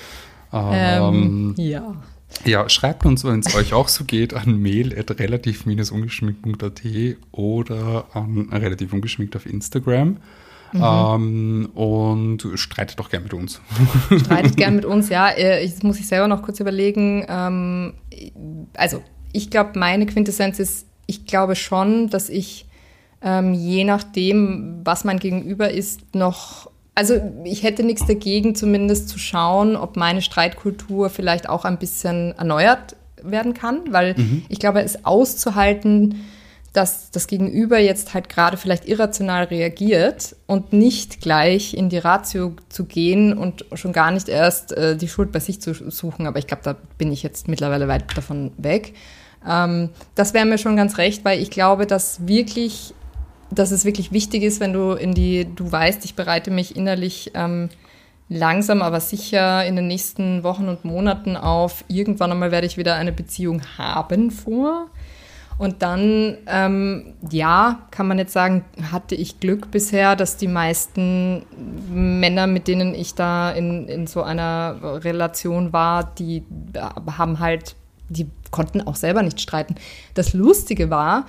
Ähm, Ähm, ja. Ja, schreibt uns, wenn es euch auch so geht, an mail at relativ ungeschminkt punkt at oder an relativ ungeschminkt auf Instagram. Mhm. Ähm, und streitet doch gerne mit uns. Streitet gern mit uns, ja. Äh, Ich, das muss ich selber noch kurz überlegen. Ähm, also, ich glaube, meine Quintessenz ist, ich glaube schon, dass ich ähm, je nachdem, was mein Gegenüber ist, noch, also ich hätte nichts dagegen, zumindest zu schauen, ob meine Streitkultur vielleicht auch ein bisschen erneuert werden kann, weil ich glaube, es auszuhalten, dass das Gegenüber jetzt halt gerade vielleicht irrational reagiert und nicht gleich in die Ratio zu gehen und schon gar nicht erst äh, die Schuld bei sich zu suchen. Aber ich glaube, da bin ich jetzt mittlerweile weit davon weg. Ähm, das wäre mir schon ganz recht, weil ich glaube, dass wirklich, dass es wirklich wichtig ist, wenn du in die, du weißt, ich bereite mich innerlich ähm, langsam, aber sicher in den nächsten Wochen und Monaten auf, irgendwann einmal werde ich wieder eine Beziehung haben vor. Und dann, ähm, ja, kann man jetzt sagen, hatte ich Glück bisher, dass die meisten Männer, mit denen ich da in, in so einer Relation war, die haben halt, die konnten auch selber nicht streiten. Das Lustige war,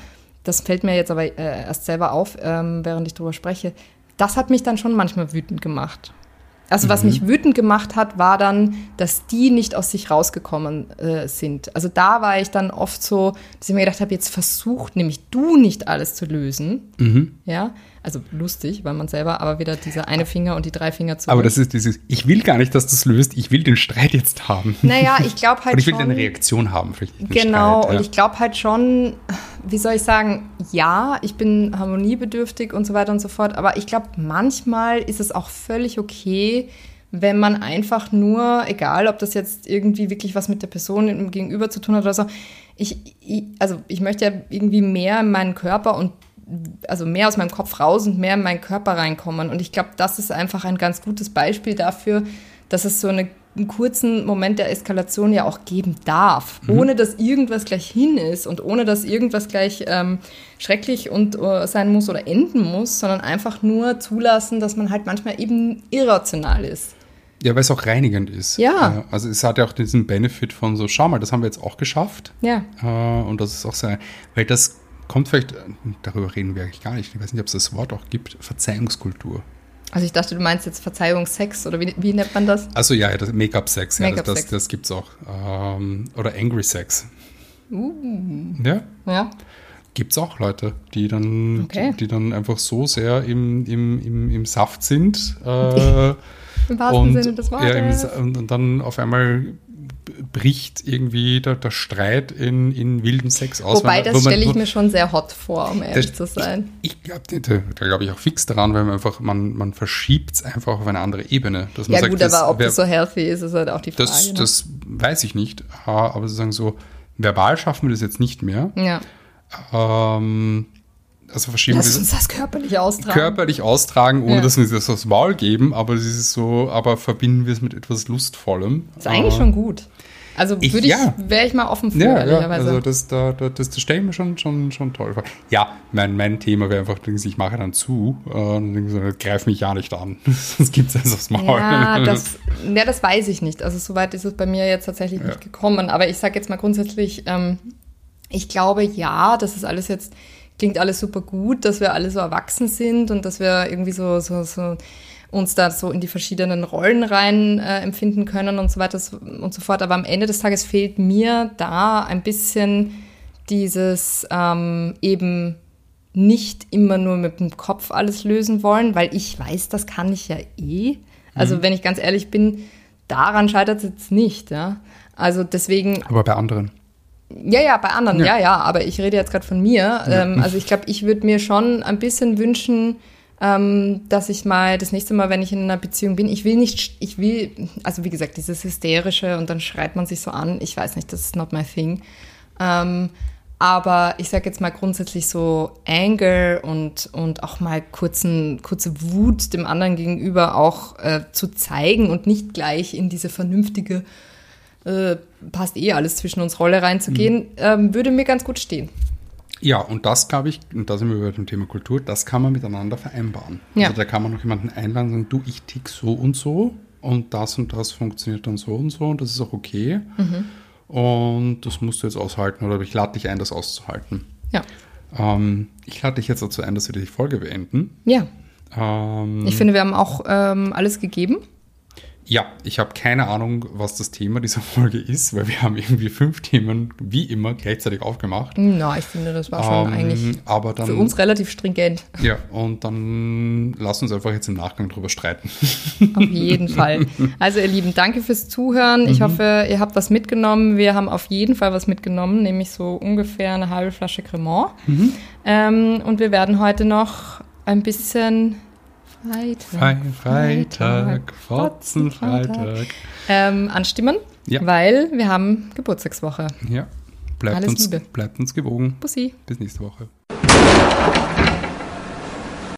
das fällt mir jetzt aber äh, erst selber auf, ähm, während ich drüber spreche, das hat mich dann schon manchmal wütend gemacht. Also was mhm. mich wütend gemacht hat, war dann, dass die nicht aus sich rausgekommen äh, sind. Also da war ich dann oft so, dass ich mir gedacht habe, jetzt versucht nämlich du nicht alles zu lösen. Mhm. Ja, also lustig, weil man selber aber wieder dieser eine Finger und die drei Finger zurück. Aber das ist dieses, ich will gar nicht, dass du es löst, ich will den Streit jetzt haben. Naja, ich glaube halt schon. Und ich will schon, eine Reaktion haben. Vielleicht nicht genau, Streit, ja. Und ich glaube halt schon, wie soll ich sagen, ja, ich bin harmoniebedürftig und so weiter und so fort, aber ich glaube, manchmal ist es auch völlig okay, wenn man einfach nur, egal, ob das jetzt irgendwie wirklich was mit der Person im Gegenüber zu tun hat oder so, ich, ich, also ich möchte ja irgendwie mehr in meinen Körper und also mehr aus meinem Kopf raus und mehr in meinen Körper reinkommen. Und ich glaube, das ist einfach ein ganz gutes Beispiel dafür, dass es so eine, einen kurzen Moment der Eskalation ja auch geben darf, mhm. ohne dass irgendwas gleich hin ist und ohne dass irgendwas gleich ähm, schrecklich und, uh, sein muss oder enden muss, sondern einfach nur zulassen, dass man halt manchmal eben irrational ist. Ja, weil es auch reinigend ist. Ja. Also es hat ja auch diesen Benefit von so, schau mal, das haben wir jetzt auch geschafft. Ja. Und das ist auch sehr, weil das kommt vielleicht, darüber reden wir eigentlich gar nicht, ich weiß nicht, ob es das Wort auch gibt, Verzeihungskultur. Also ich dachte, du meinst jetzt Verzeihungssex oder wie, wie nennt man das? Also ja, das Make-up-Sex, ja, Make-up das, das, das gibt es auch. Ähm, oder Angry Sex. Uh. Ja. Ja. Gibt es auch Leute, die dann, okay. die, die dann einfach so sehr im, im, im, im Saft sind. Äh, Im wahrsten und, Sinne des Wortes. Ja, im, und dann auf einmal bricht irgendwie der, der Streit in, in wilden Sex aus. Wobei, man, das man, stelle ich mir schon sehr hot vor, um ehrlich das, zu sein. Ich, ich glaube, da, da glaube ich auch fix daran, weil man einfach, man, man verschiebt es einfach auf eine andere Ebene. Dass man ja sagt, gut, das, aber ob wer, das so healthy ist, ist halt auch die Frage. Das, ne? das weiß ich nicht, aber sozusagen so, verbal schaffen wir das jetzt nicht mehr. Ja. Ähm, also verschieben Lass wir uns das körperlich austragen. Körperlich austragen, ohne ja. dass wir das aufs Maul geben, aber es ist so, aber verbinden wir es mit etwas Lustvollem. Das ist eigentlich äh, schon gut. Also würde ich, ja. wäre ich mal offen für, ja, ehrlicherweise. Ja, also das, da, das, das stelle ich mir schon, schon, schon toll vor. Ja, mein, mein Thema wäre einfach, ich mache dann zu äh, und so, greif mich ja nicht an. Sonst gibt es also aufs Maul. Ja das, ja, das weiß ich nicht. Also soweit ist es bei mir jetzt tatsächlich ja. nicht gekommen. Aber ich sage jetzt mal grundsätzlich, ähm, ich glaube, ja, das ist alles jetzt, klingt alles super gut, dass wir alle so erwachsen sind und dass wir irgendwie so, so, so uns da so in die verschiedenen Rollen rein äh, empfinden können und so weiter und so fort. Aber am Ende des Tages fehlt mir da ein bisschen dieses ähm, eben nicht immer nur mit dem Kopf alles lösen wollen, weil ich weiß, das kann ich ja eh. Also mhm. wenn ich ganz ehrlich bin, daran scheitert es jetzt nicht. Ja? Also deswegen. Aber bei anderen. Ja, ja, bei anderen, ja, ja, ja aber ich rede jetzt gerade von mir. Ja. Ähm, also ich glaube, ich würde mir schon ein bisschen wünschen, ähm, dass ich mal das nächste Mal, wenn ich in einer Beziehung bin, ich will nicht, ich will, also wie gesagt, dieses Hysterische und dann schreit man sich so an, ich weiß nicht, das ist not my thing. Ähm, aber ich sage jetzt mal grundsätzlich so Anger und, und auch mal kurzen, kurze Wut dem anderen gegenüber auch äh, zu zeigen und nicht gleich in diese vernünftige Äh, passt eh alles zwischen uns Rolle reinzugehen, mhm. ähm, würde mir ganz gut stehen. Ja, und das glaube ich, und da sind wir über dem Thema Kultur, das kann man miteinander vereinbaren. Ja. Also da kann man noch jemanden einladen und sagen, du, ich tick so und so und das und das funktioniert dann so und so und das ist auch okay. Mhm. Und das musst du jetzt aushalten oder ich lade dich ein, das auszuhalten. Ja. Ähm, ich lade dich jetzt dazu ein, dass wir die Folge beenden. Ja. Ähm, ich finde, wir haben auch ähm, alles gegeben. Ja, ich habe keine Ahnung, was das Thema dieser Folge ist, weil wir haben irgendwie fünf Themen, wie immer, gleichzeich aufgemacht. Na, ich finde, das war schon ähm, eigentlich aber dann, für uns relativ stringent. Ja, und dann lass uns einfach jetzt im Nachgang drüber streiten. Auf jeden Fall. Also ihr Lieben, danke fürs Zuhören. Ich mhm. hoffe, ihr habt was mitgenommen. Wir haben auf jeden Fall was mitgenommen, nämlich so ungefähr eine halbe Flasche Cremant. Mhm. Ähm, und wir werden heute noch ein bisschen... Freitag, Freitag, Fotzenfreitag. Ähm, anstimmen, ja. weil wir haben Geburtstagswoche. Ja, bleibt Alles uns, Liebe. Bleibt uns gewogen. Bussi. Bis nächste Woche.